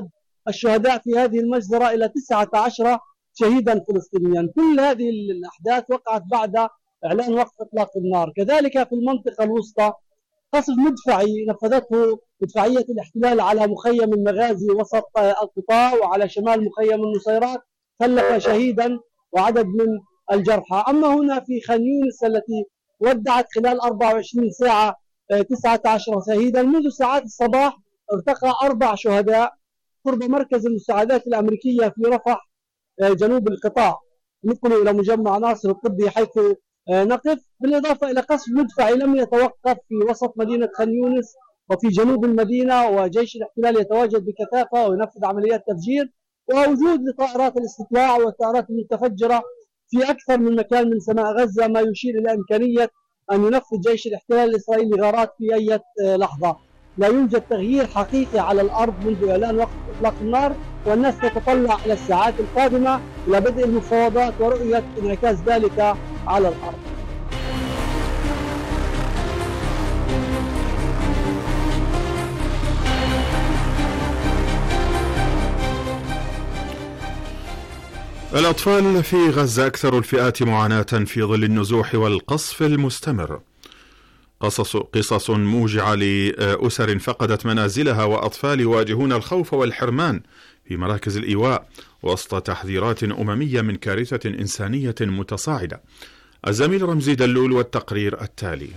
الشهداء في هذه المجزرة إلى تسعة عشر شهيدا فلسطينيا. كل هذه الأحداث وقعت بعد إعلان وقف إطلاق النار. كذلك في المنطقة الوسطى قصف مدفعي نفذته مدفعية الاحتلال على مخيم المغازي وسط القطاع وعلى شمال مخيم النصيرات، خلف شهيدا وعدد من الجرحى. أما هنا في خان يونس التي ودعت خلال أربع وعشرين ساعة تسعة عشر شهيدا، منذ ساعات الصباح ارتقى أربع شهداء قرب مركز المساعدات الأمريكية في رفح جنوب القطاع، نقلوا إلى مجمع ناصر الطبي حيث نقف، بالإضافة إلى قصف مدفعي لم يتوقف في وسط مدينة خان يونس وفي جنوب المدينة، وجيش الاحتلال يتواجد بكثافة وينفذ عمليات تفجير، ووجود لطائرات الاستطلاع والطائرات المتفجرة في أكثر من مكان من سماء غزة، ما يشير إلى إمكانية أن ينفذ جيش الاحتلال الإسرائيلي غارات في أي لحظة. لا يوجد تغيير حقيقي على الأرض منذ إعلان وقف إطلاق النار، والناس تتطلع إلى الساعات القادمة إلى بدء المفاوضات ورؤية انعكاس ذلك على الأرض. الأطفال في غزة أكثر الفئات معاناة في ظل النزوح والقصف المستمر. قصص قصص موجعة لأسر فقدت منازلها وأطفال يواجهون الخوف والحرمان في مراكز الإيواء وسط تحذيرات أممية من كارثة إنسانية متصاعدة. الزميل رمزي دلول والتقرير التالي.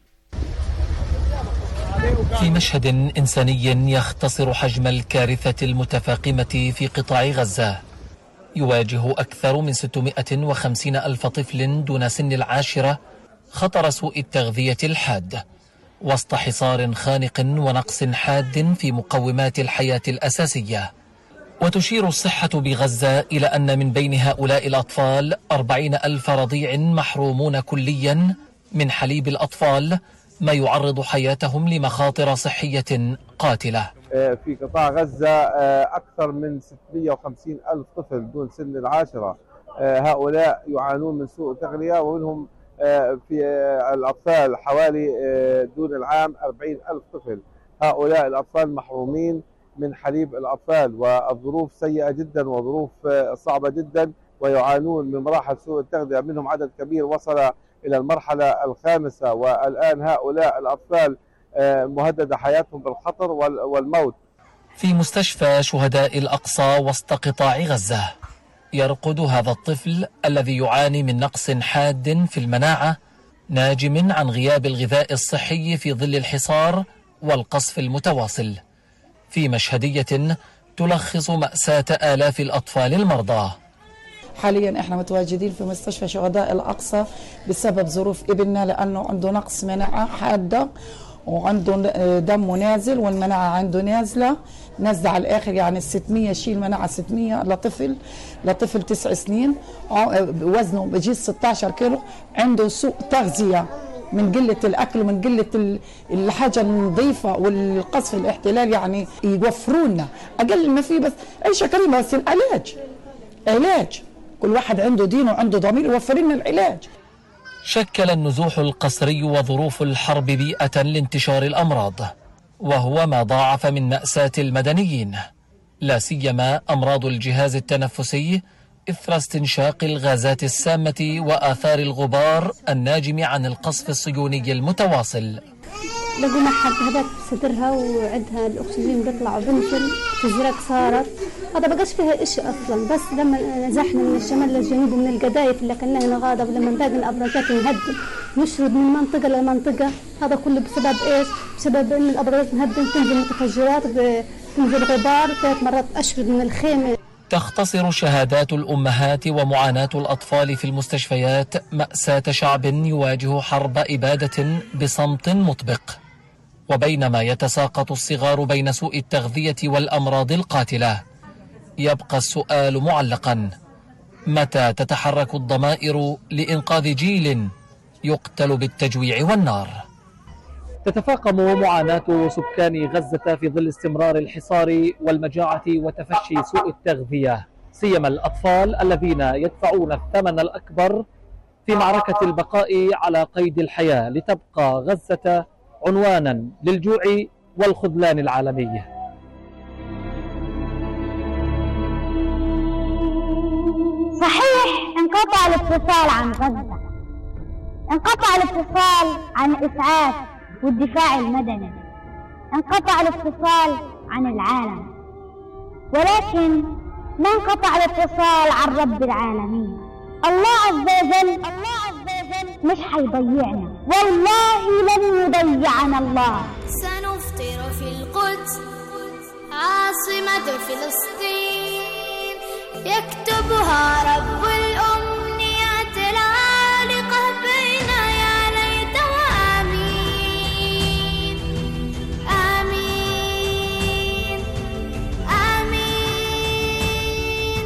في مشهد إنساني يختصر حجم الكارثة المتفاقمة في قطاع غزة، يواجه أكثر من ستمائة وخمسين ألف طفل دون سن العاشرة خطر سوء التغذية الحاد وسط حصار خانق ونقص حاد في مقومات الحياة الأساسية. وتشير الصحة بغزة إلى أن من بين هؤلاء الأطفال أربعين ألف رضيع محرومون كليا من حليب الأطفال، ما يعرض حياتهم لمخاطر صحية قاتلة. في قطاع غزة أكثر من ستمائة وخمسين ألف طفل دون سن العاشرة، هؤلاء يعانون من سوء تغذية، ومنهم في الأطفال حوالي دون العام أربعين ألف طفل. هؤلاء الأطفال محرومين من حليب الأطفال، والظروف سيئة جدا وظروف صعبة جدا، ويعانون من مراحل سوء التغذية. منهم عدد كبير وصل إلى المرحلة الخامسة، والآن هؤلاء الأطفال مهددة حياتهم بالخطر والموت. في مستشفى شهداء الأقصى وسط قطاع غزة يرقد هذا الطفل الذي يعاني من نقص حاد في المناعة ناجم عن غياب الغذاء الصحي في ظل الحصار والقصف المتواصل، في مشهدية تلخص مأساة آلاف الأطفال المرضى. حاليا احنا متواجدين في مستشفى شهداء الأقصى بسبب ظروف ابننا، لأنه عنده نقص مناعة حادة وعنده دمه نازل والمناعة عنده نازلة نزل على الآخر، يعني ستمائة شيل مناعة ستمائة لطفل لطفل تسع سنين، وزنه بجيز ستة عشر كيلو، عنده سوء تغذية من قلة الأكل ومن قلة الحاجة النظيفة والقصف الاحتلال. يعني يوفرونا أقل ما فيه بس عيشة كريمة، بس العلاج علاج، كل واحد عنده دين وعنده ضمير، يوفر لنا العلاج. شكل النزوح القسري وظروف الحرب بيئة لانتشار الأمراض، وهو ما ضاعف من مأساة المدنيين، لا سيما أمراض الجهاز التنفسي إثر استنشاق الغازات السامة وآثار الغبار الناجم عن القصف الصهيوني المتواصل. لقوا محل هبات بصدرها وعندها الأكسجين بيطلع وبنزل، تزرق صارت، هذا بقاش فيها إشي أصلا، بس لما نزحنا من الشمال للجنوب من القذايف اللي كنا هنا غاضة، ولما نلاقي الأبراجات نهدم نشرد من منطقة لمنطقة، هذا كله بسبب إيش؟ بسبب إن الأبراجات نهدم تنزل متفجرات، تنزل غبار، ثلاث مرات أشرد من الخيمة. تختصر شهادات الأمهات ومعاناة الأطفال في المستشفيات مأساة شعب يواجه حرب إبادة بصمت مطبق. وبينما يتساقط الصغار بين سوء التغذية والأمراض القاتلة، يبقى السؤال معلقا: متى تتحرك الضمائر لإنقاذ جيل يقتل بالتجويع والنار؟ تتفاقم معاناة سكان غزة في ظل استمرار الحصار والمجاعة وتفشي سوء التغذية، سيما الأطفال الذين يدفعون الثمن الأكبر في معركة البقاء على قيد الحياة، لتبقى غزة عنوانا للجوع والخذلان العالمي. صحيح انقطع الاتصال عن غزة، انقطع الاتصال عن الإسعاف والدفاع المدني، انقطع الاتصال عن العالم، ولكن ما انقطع الاتصال عن رب العالمين. الله عز وجل الله عز وجل مش حيضيعنا، والله لن يضيعنا الله. سنفطر في القدس عاصمة فلسطين، يكتبها رب الأمنيات العالقة بين يا ليت وآمين آمين آمين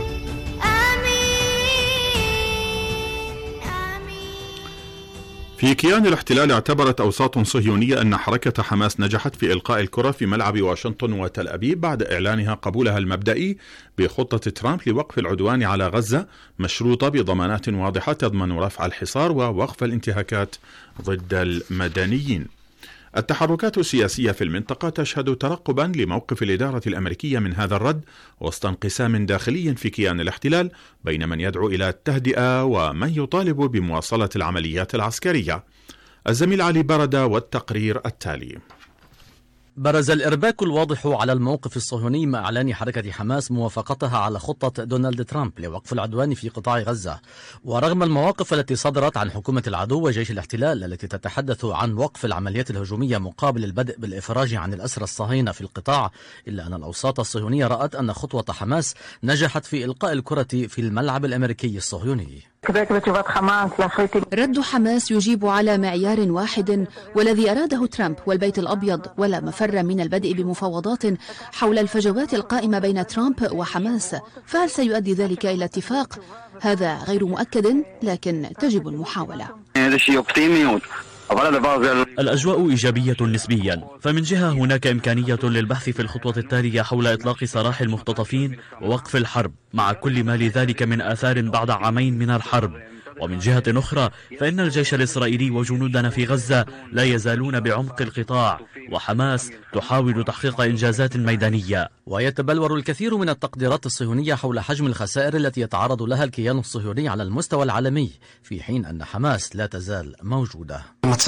آمين. في كيان الاحتلال اعتبرت أوساط صهيونية أن حركة حماس نجحت في إلقاء الكرة في ملعب واشنطن وتل أبيب بعد إعلانها قبولها المبدئي بخطة ترامب لوقف العدوان على غزة، مشروطة بضمانات واضحة تضمن رفع الحصار ووقف الانتهاكات ضد المدنيين. التحركات السياسية في المنطقة تشهد ترقبا لموقف الإدارة الأمريكية من هذا الرد وسط انقسام داخلي في كيان الاحتلال بين من يدعو إلى التهدئة ومن يطالب بمواصلة العمليات العسكرية. الزميل علي بردة والتقرير التالي. برز الإرباك الواضح على الموقف الصهيوني مع إعلان حركة حماس موافقتها على خطة دونالد ترامب لوقف العدوان في قطاع غزة، ورغم المواقف التي صدرت عن حكومة العدو وجيش الاحتلال التي تتحدث عن وقف العمليات الهجومية مقابل البدء بالإفراج عن الأسرى الصهاينة في القطاع، إلا أن الأوساط الصهيونية رأت أن خطوة حماس نجحت في إلقاء الكرة في الملعب الأمريكي الصهيوني. رد حماس يجيب على معيار واحد والذي أراده ترامب والبيت الأبيض، ولا مفر من البدء بمفاوضات حول الفجوات القائمة بين ترامب وحماس. فهل سيؤدي ذلك إلى اتفاق؟ هذا غير مؤكد، لكن تجب المحاولة. الأجواء إيجابية نسبيا، فمن جهة هناك إمكانية للبحث في الخطوة التالية حول إطلاق سراح المختطفين ووقف الحرب مع كل ما لذلك من آثار بعد عامين من الحرب، ومن جهة أخرى فإن الجيش الإسرائيلي وجنودنا في غزة لا يزالون بعمق القطاع، وحماس تحاول تحقيق إنجازات ميدانية. ويتبلور الكثير من التقديرات الصهيونية حول حجم الخسائر التي يتعرض لها الكيان الصهيوني على المستوى العالمي، في حين أن حماس لا تزال موجودة.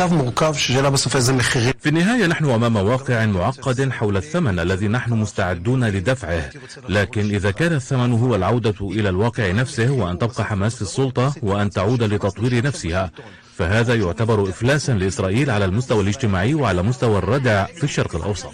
في النهاية نحن أمام واقع معقد حول الثمن الذي نحن مستعدون لدفعه، لكن إذا كان الثمن هو العودة إلى الواقع نفسه وأن تبقى حماس في السلطة وأن تعود لتطوير نفسها، فهذا يعتبر إفلاسا لإسرائيل على المستوى الاجتماعي وعلى مستوى الردع في الشرق الأوسط.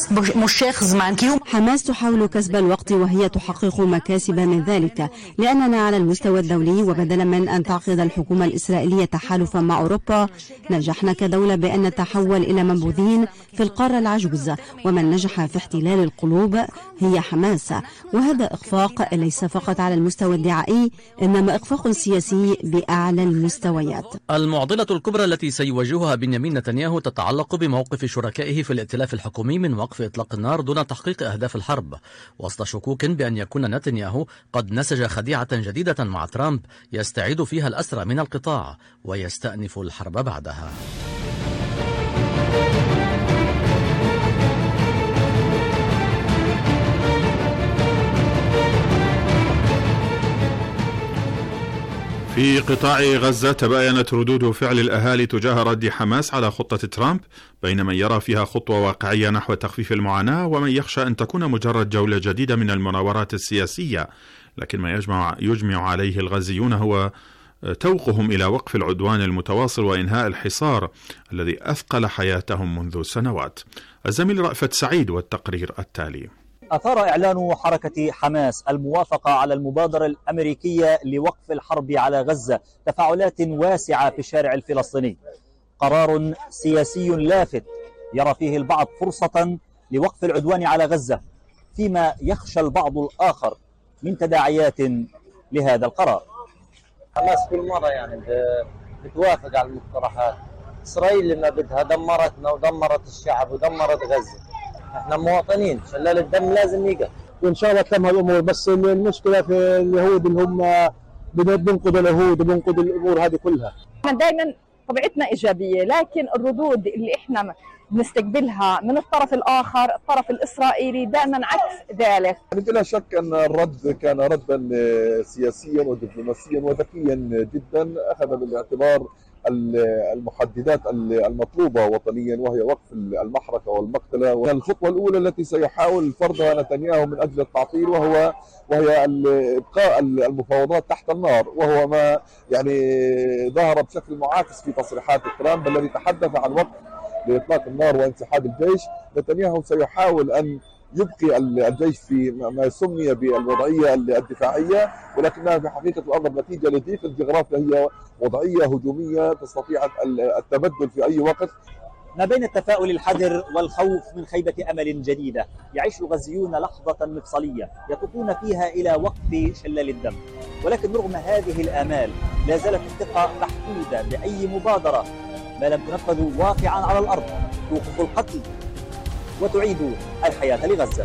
حماس تحاول كسب الوقت وهي تحقق مكاسب من ذلك، لأننا على المستوى الدولي وبدلا من أن تعقد الحكومة الإسرائيلية تحالفا مع أوروبا، نجحنا كدولة بأن نتحول إلى منبوذين في القارة العجوز، ومن نجح في احتلال القلوب هي حماس. وهذا إخفاق ليس فقط على المستوى الدعائي، إنما إخفاق سياسي بأعلى المستويات. المعضلة الكبرى التي سيواجهها بنيامين نتنياهو تتعلق بموقف شركائه في الائتلاف الحكومي من وقف إطلاق النار دون تحقيق أهداف الحرب، وسط شكوك بأن يكون نتنياهو قد نسج خديعة جديدة مع ترامب يستعيد فيها الأسرى من القطاع ويستأنف الحرب بعدها. في قطاع غزة تباينت ردود فعل الأهالي تجاه رد حماس على خطة ترامب، بين من يرى فيها خطوة واقعية نحو تخفيف المعاناة ومن يخشى أن تكون مجرد جولة جديدة من المناورات السياسية. لكن ما يجمع, يجمع عليه الغزيون هو توقهم إلى وقف العدوان المتواصل وإنهاء الحصار الذي أثقل حياتهم منذ سنوات. الزميل رأفت سعيد والتقرير التالي. أثار إعلان حركة حماس الموافقة على المبادرة الأمريكية لوقف الحرب على غزة تفاعلات واسعة في الشارع الفلسطيني. قرار سياسي لافت يرى فيه البعض فرصة لوقف العدوان على غزة، فيما يخشى البعض الآخر من تداعيات لهذا القرار. حماس كل مرة يعني بتوافق على المقترحات. إسرائيل لما بدها دمرتنا ودمرت الشعب ودمرت غزة، احنا مواطنين، شلال الدم لازم يقف، وان شاء الله تتم الامور. بس المشكله في اليهود اللي هم بينقضوا اليهود وبينقضوا الامور هذه كلها. احنا دائما طبيعتنا ايجابيه، لكن الردود اللي احنا نستقبلها من الطرف الآخر الطرف الإسرائيلي دائما عكس ذلك. بلا شك أن الرد كان ردا سياسيا ودبلوماسيا وذكيا جدا، أخذ بالاعتبار المحددات المطلوبة وطنيا وهي وقف المحرقة والمقتلة، والخطوة الأولى التي سيحاول فرضها نتنياهو من أجل التعطيل وهو وهي إبقاء المفاوضات تحت النار، وهو ما يعني ظهر بشكل معاكس في تصريحات ترامب الذي تحدث عن وقف لإطلاق النار وانسحاب الجيش. نتنياهو سيحاول أن يبقي الجيش في ما سمي بالوضعية الدفاعية، ولكنها في حقيقة الأمر نتيجة لضيق الجغرافيا هي وضعية هجومية تستطيع التبدل في أي وقت. ما بين التفاؤل الحذر والخوف من خيبة أمل جديدة، يعيش الغزيون لحظة مفصلية يطوفون فيها إلى وقف شلال الدم، ولكن رغم هذه الآمال لا زالت الثقة محدودة بأي مبادرة ما لم تنفذ واقعا على الأرض توقف القتل وتعيد الحياة لغزة.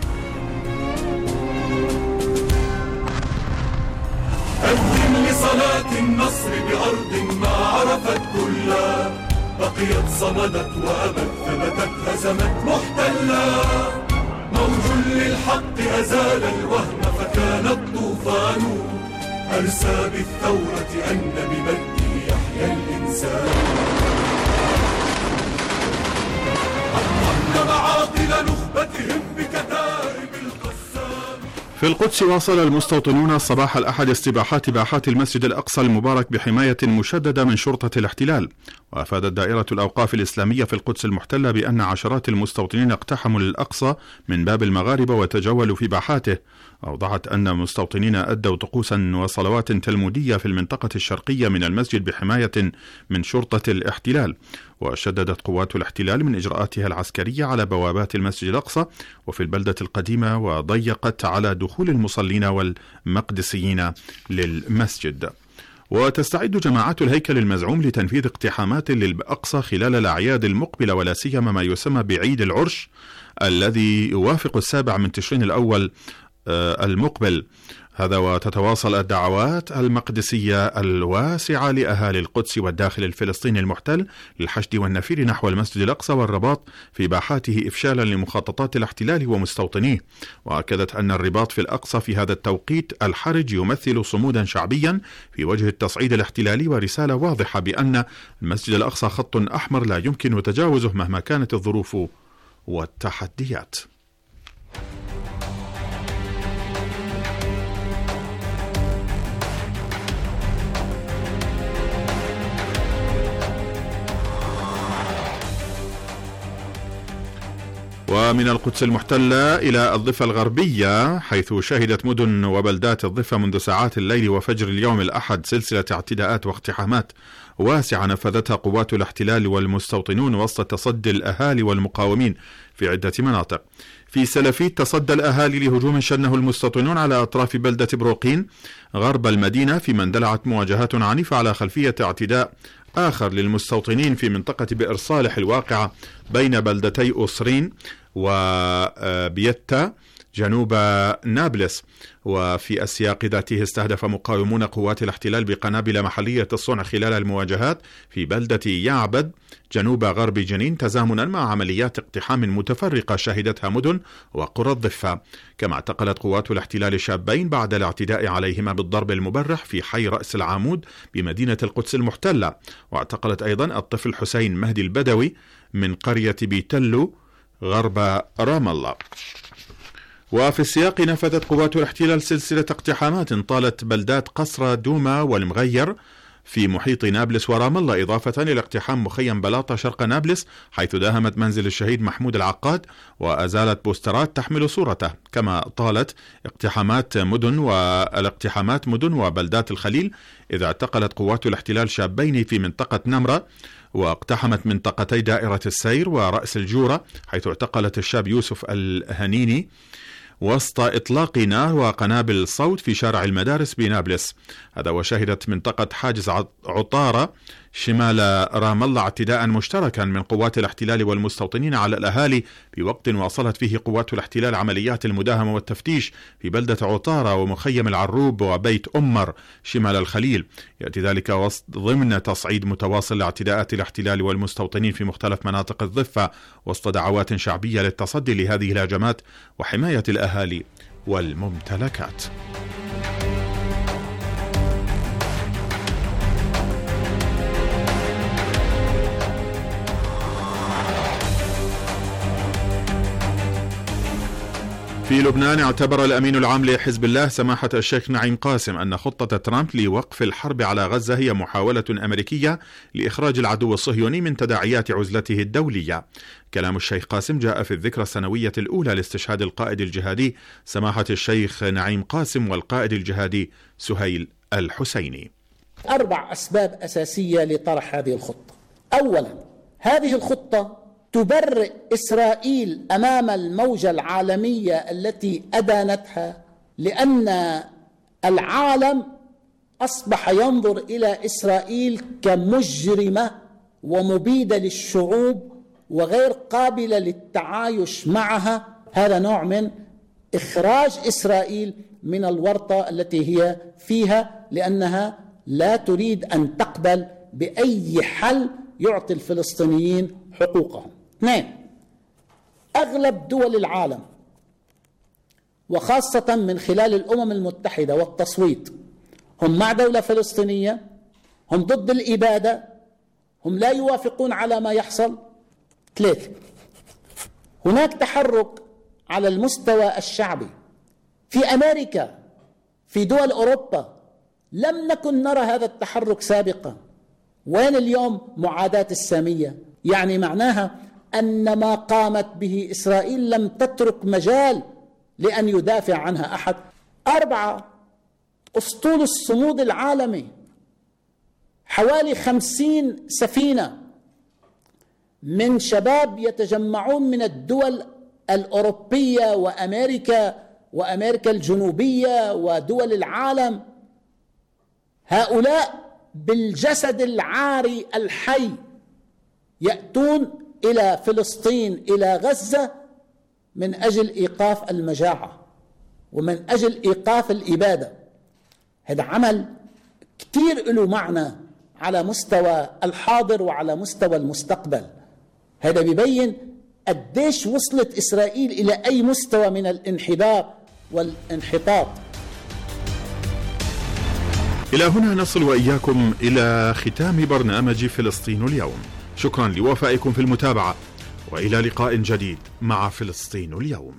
أذن لصلاة النصر بأرض ما عرفت كلا، بقيت صمدت وأبت ثبتت هزمت محتلا، موج للحق أزال الوهم فكان الطوفان، أرسى بالثورة أن بمجده يحيا الإنسان. أطلقنا معاقل نخبتهم بكتائب القسام. في القدس واصل المستوطنون صباح الأحد استباحات باحات المسجد الأقصى المبارك بحماية مشددة من شرطة الاحتلال. وأفادت دائرة الأوقاف الإسلامية في القدس المحتلة بأن عشرات المستوطنين اقتحموا للأقصى من باب المغاربة وتجولوا في باحاته. أوضحت أن مستوطنين أدوا طقوسا وصلوات تلمودية في المنطقة الشرقية من المسجد بحماية من شرطة الاحتلال. وشددت قوات الاحتلال من إجراءاتها العسكرية على بوابات المسجد الأقصى وفي البلدة القديمة، وضيقت على دخول المصلين والمقدسيين للمسجد. وتستعد جماعات الهيكل المزعوم لتنفيذ اقتحامات للأقصى خلال الأعياد المقبلة، ولا سيما ما يسمى بعيد العرش الذي يوافق السابع من تشرين الأول المقبل. هذا وتتواصل الدعوات المقدسية الواسعة لأهالي القدس والداخل الفلسطيني المحتل للحشد والنفير نحو المسجد الأقصى والرباط في باحاته إفشالا لمخططات الاحتلال ومستوطنيه. وأكدت أن الرباط في الأقصى في هذا التوقيت الحرج يمثل صمودا شعبيا في وجه التصعيد الاحتلالي، ورسالة واضحة بأن المسجد الأقصى خط أحمر لا يمكن تجاوزه مهما كانت الظروف والتحديات. ومن القدس المحتلة إلى الضفة الغربية، حيث شهدت مدن وبلدات الضفة منذ ساعات الليل وفجر اليوم الأحد سلسلة اعتداءات واقتحامات واسعة نفذتها قوات الاحتلال والمستوطنون وسط تصدي الأهالي والمقاومين في عدة مناطق. في سلفيت تصدى الأهالي لهجوم شنه المستوطنون على أطراف بلدة بروقين غرب المدينة، في من اندلعت مواجهات عنيفة على خلفية اعتداء آخر للمستوطنين في منطقة بئر صالح الواقعة بين بلدتي أصرين وبيتا جنوب نابلس. وفي السياق ذاته استهدف مقاومون قوات الاحتلال بقنابل محلية الصنع خلال المواجهات في بلدة يعبد جنوب غرب جنين، تزامنا مع عمليات اقتحام متفرقة شهدتها مدن وقرى الضفة. كما اعتقلت قوات الاحتلال شابين بعد الاعتداء عليهما بالضرب المبرح في حي رأس العامود بمدينة القدس المحتلة. واعتقلت أيضا الطفل حسين مهدي البدوي من قرية بيتلو غرب رام الله. وفي السياق نفذت قوات الاحتلال سلسلة اقتحامات طالت بلدات قصر دوما والمغير في محيط نابلس ورام الله، إضافة إلى اقتحام مخيم بلاطة شرق نابلس حيث داهمت منزل الشهيد محمود العقاد وأزالت بوسترات تحمل صورته. كما طالت اقتحامات مدن والاقتحامات مدن وبلدات الخليل، إذا اعتقلت قوات الاحتلال شابين في منطقة نمرة واقتحمت منطقتي دائرة السير ورأس الجورة، حيث اعتقلت الشاب يوسف الهنيني وسط إطلاق نار وقنابل صوت في شارع المدارس بنابلس. هذا وشهدت منطقة حاجز عطارة شمال رام الله اعتداء مشتركا من قوات الاحتلال والمستوطنين على الأهالي في وقت واصلت فيه قوات الاحتلال عمليات المداهمة والتفتيش في بلدة عطارة ومخيم العروب وبيت أمر شمال الخليل. يأتي ذلك ضمن تصعيد متواصل لاعتداءات الاحتلال والمستوطنين في مختلف مناطق الضفة وسط دعوات شعبية للتصدي لهذه الهجمات وحماية الأهالي والممتلكات. في لبنان اعتبر الأمين العام لحزب الله سماحة الشيخ نعيم قاسم أن خطة ترامب لوقف الحرب على غزة هي محاولة أمريكية لإخراج العدو الصهيوني من تداعيات عزلته الدولية. كلام الشيخ قاسم جاء في الذكرى السنوية الأولى لاستشهاد القائد الجهادي سماحة الشيخ نعيم قاسم والقائد الجهادي سهيل الحسيني. أربع أسباب أساسية لطرح هذه الخطة. أولا، هذه الخطة تبرئ إسرائيل أمام الموجة العالمية التي أدانتها، لأن العالم أصبح ينظر إلى إسرائيل كمجرمة ومبيدة للشعوب وغير قابلة للتعايش معها. هذا نوع من إخراج إسرائيل من الورطة التي هي فيها، لأنها لا تريد أن تقبل بأي حل يعطي الفلسطينيين حقوقهم. اثنين، أغلب دول العالم وخاصة من خلال الأمم المتحدة والتصويت هم مع دولة فلسطينية، هم ضد الإبادة، هم لا يوافقون على ما يحصل. ثلاثة، هناك تحرك على المستوى الشعبي في أمريكا، في دول أوروبا، لم نكن نرى هذا التحرك سابقا. وين اليوم معاداة السامية؟ يعني معناها أن ما قامت به إسرائيل لم تترك مجال لأن يدافع عنها أحد. أربعة، أسطول الصمود العالمي، حوالي خمسين سفينة من شباب يتجمعون من الدول الأوروبية وأمريكا وأمريكا الجنوبية ودول العالم. هؤلاء بالجسد العاري الحي يأتون إلى فلسطين، إلى غزة، من أجل إيقاف المجاعة ومن أجل إيقاف الإبادة. هذا عمل كتير له معنى على مستوى الحاضر وعلى مستوى المستقبل. هذا بيبين قديش وصلت إسرائيل إلى أي مستوى من الانحدار والانحطاط. إلى هنا نصل وإياكم إلى ختام برنامج فلسطين اليوم. شكرا لوفائكم في المتابعة، وإلى لقاء جديد مع فلسطين اليوم.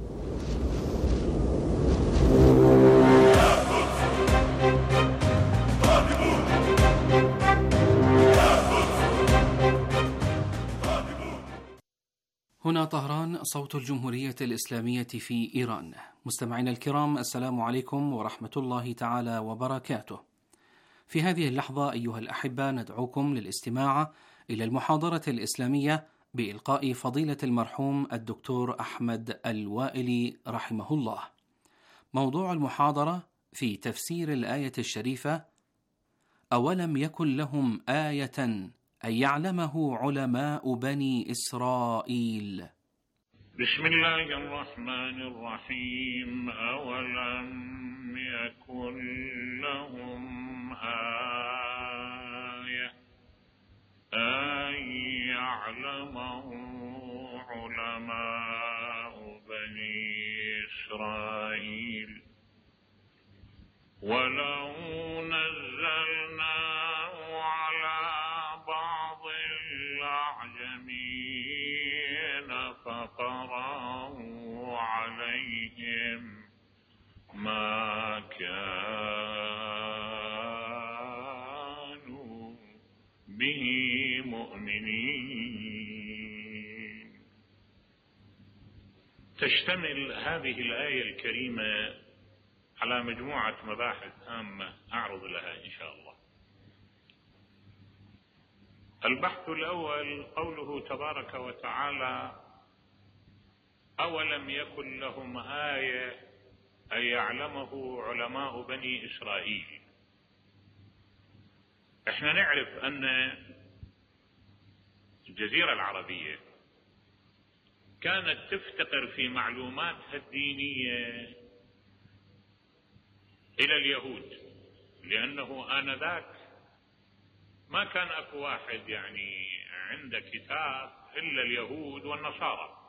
هنا طهران، صوت الجمهورية الإسلامية في إيران. مستمعينا الكرام، السلام عليكم ورحمة الله تعالى وبركاته. في هذه اللحظة أيها الأحبة ندعوكم للاستماع إلى المحاضرة الإسلامية بإلقاء فضيلة المرحوم الدكتور أحمد الوائلي رحمه الله. موضوع المحاضرة في تفسير الآية الشريفة: أولم يكن لهم آية أن يعلمه علماء بني إسرائيل. بسم الله الرحمن الرحيم. أولم يكن لهم آية أن يعلمه علماء بني إسرائيل ولو نزلناه على بعض الأعجمين فقرأوا عليهم ما كانوا به مؤمنين. تشتمل هذه الآية الكريمة على مجموعة مباحث هامة أعرض لها إن شاء الله. البحث الأول قوله تبارك وتعالى: أولم يكن لهم آية أن يعلمه علماء بني إسرائيل. احنا نعرف ان الجزيرة العربية كانت تفتقر في معلوماتها الدينية الى اليهود، لانه آنذاك ما كان اكو واحد يعني عنده كتاب الا اليهود والنصارى.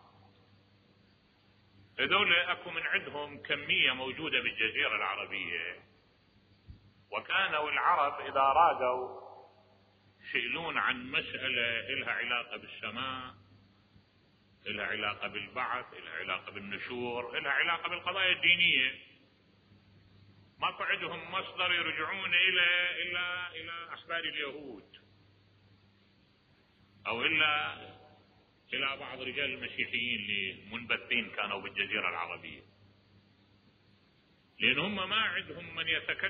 هذول اكو من عندهم كمية موجودة بالجزيرة العربية، وكانوا العرب اذا رادوا يسألون عن مسألة إلها علاقة بالسماء، إلها علاقة بالبعث، إلها علاقة بالنشور، إلها علاقة بالقضايا الدينية، ماكو عندهم مصدر يرجعون إلى إلى إلى أخبار اليهود أو إلا إلى بعض رجال المسيحيين اللي منبثين كانوا بالجزيرة العربية، لأن هم ما عندهم من يتكلم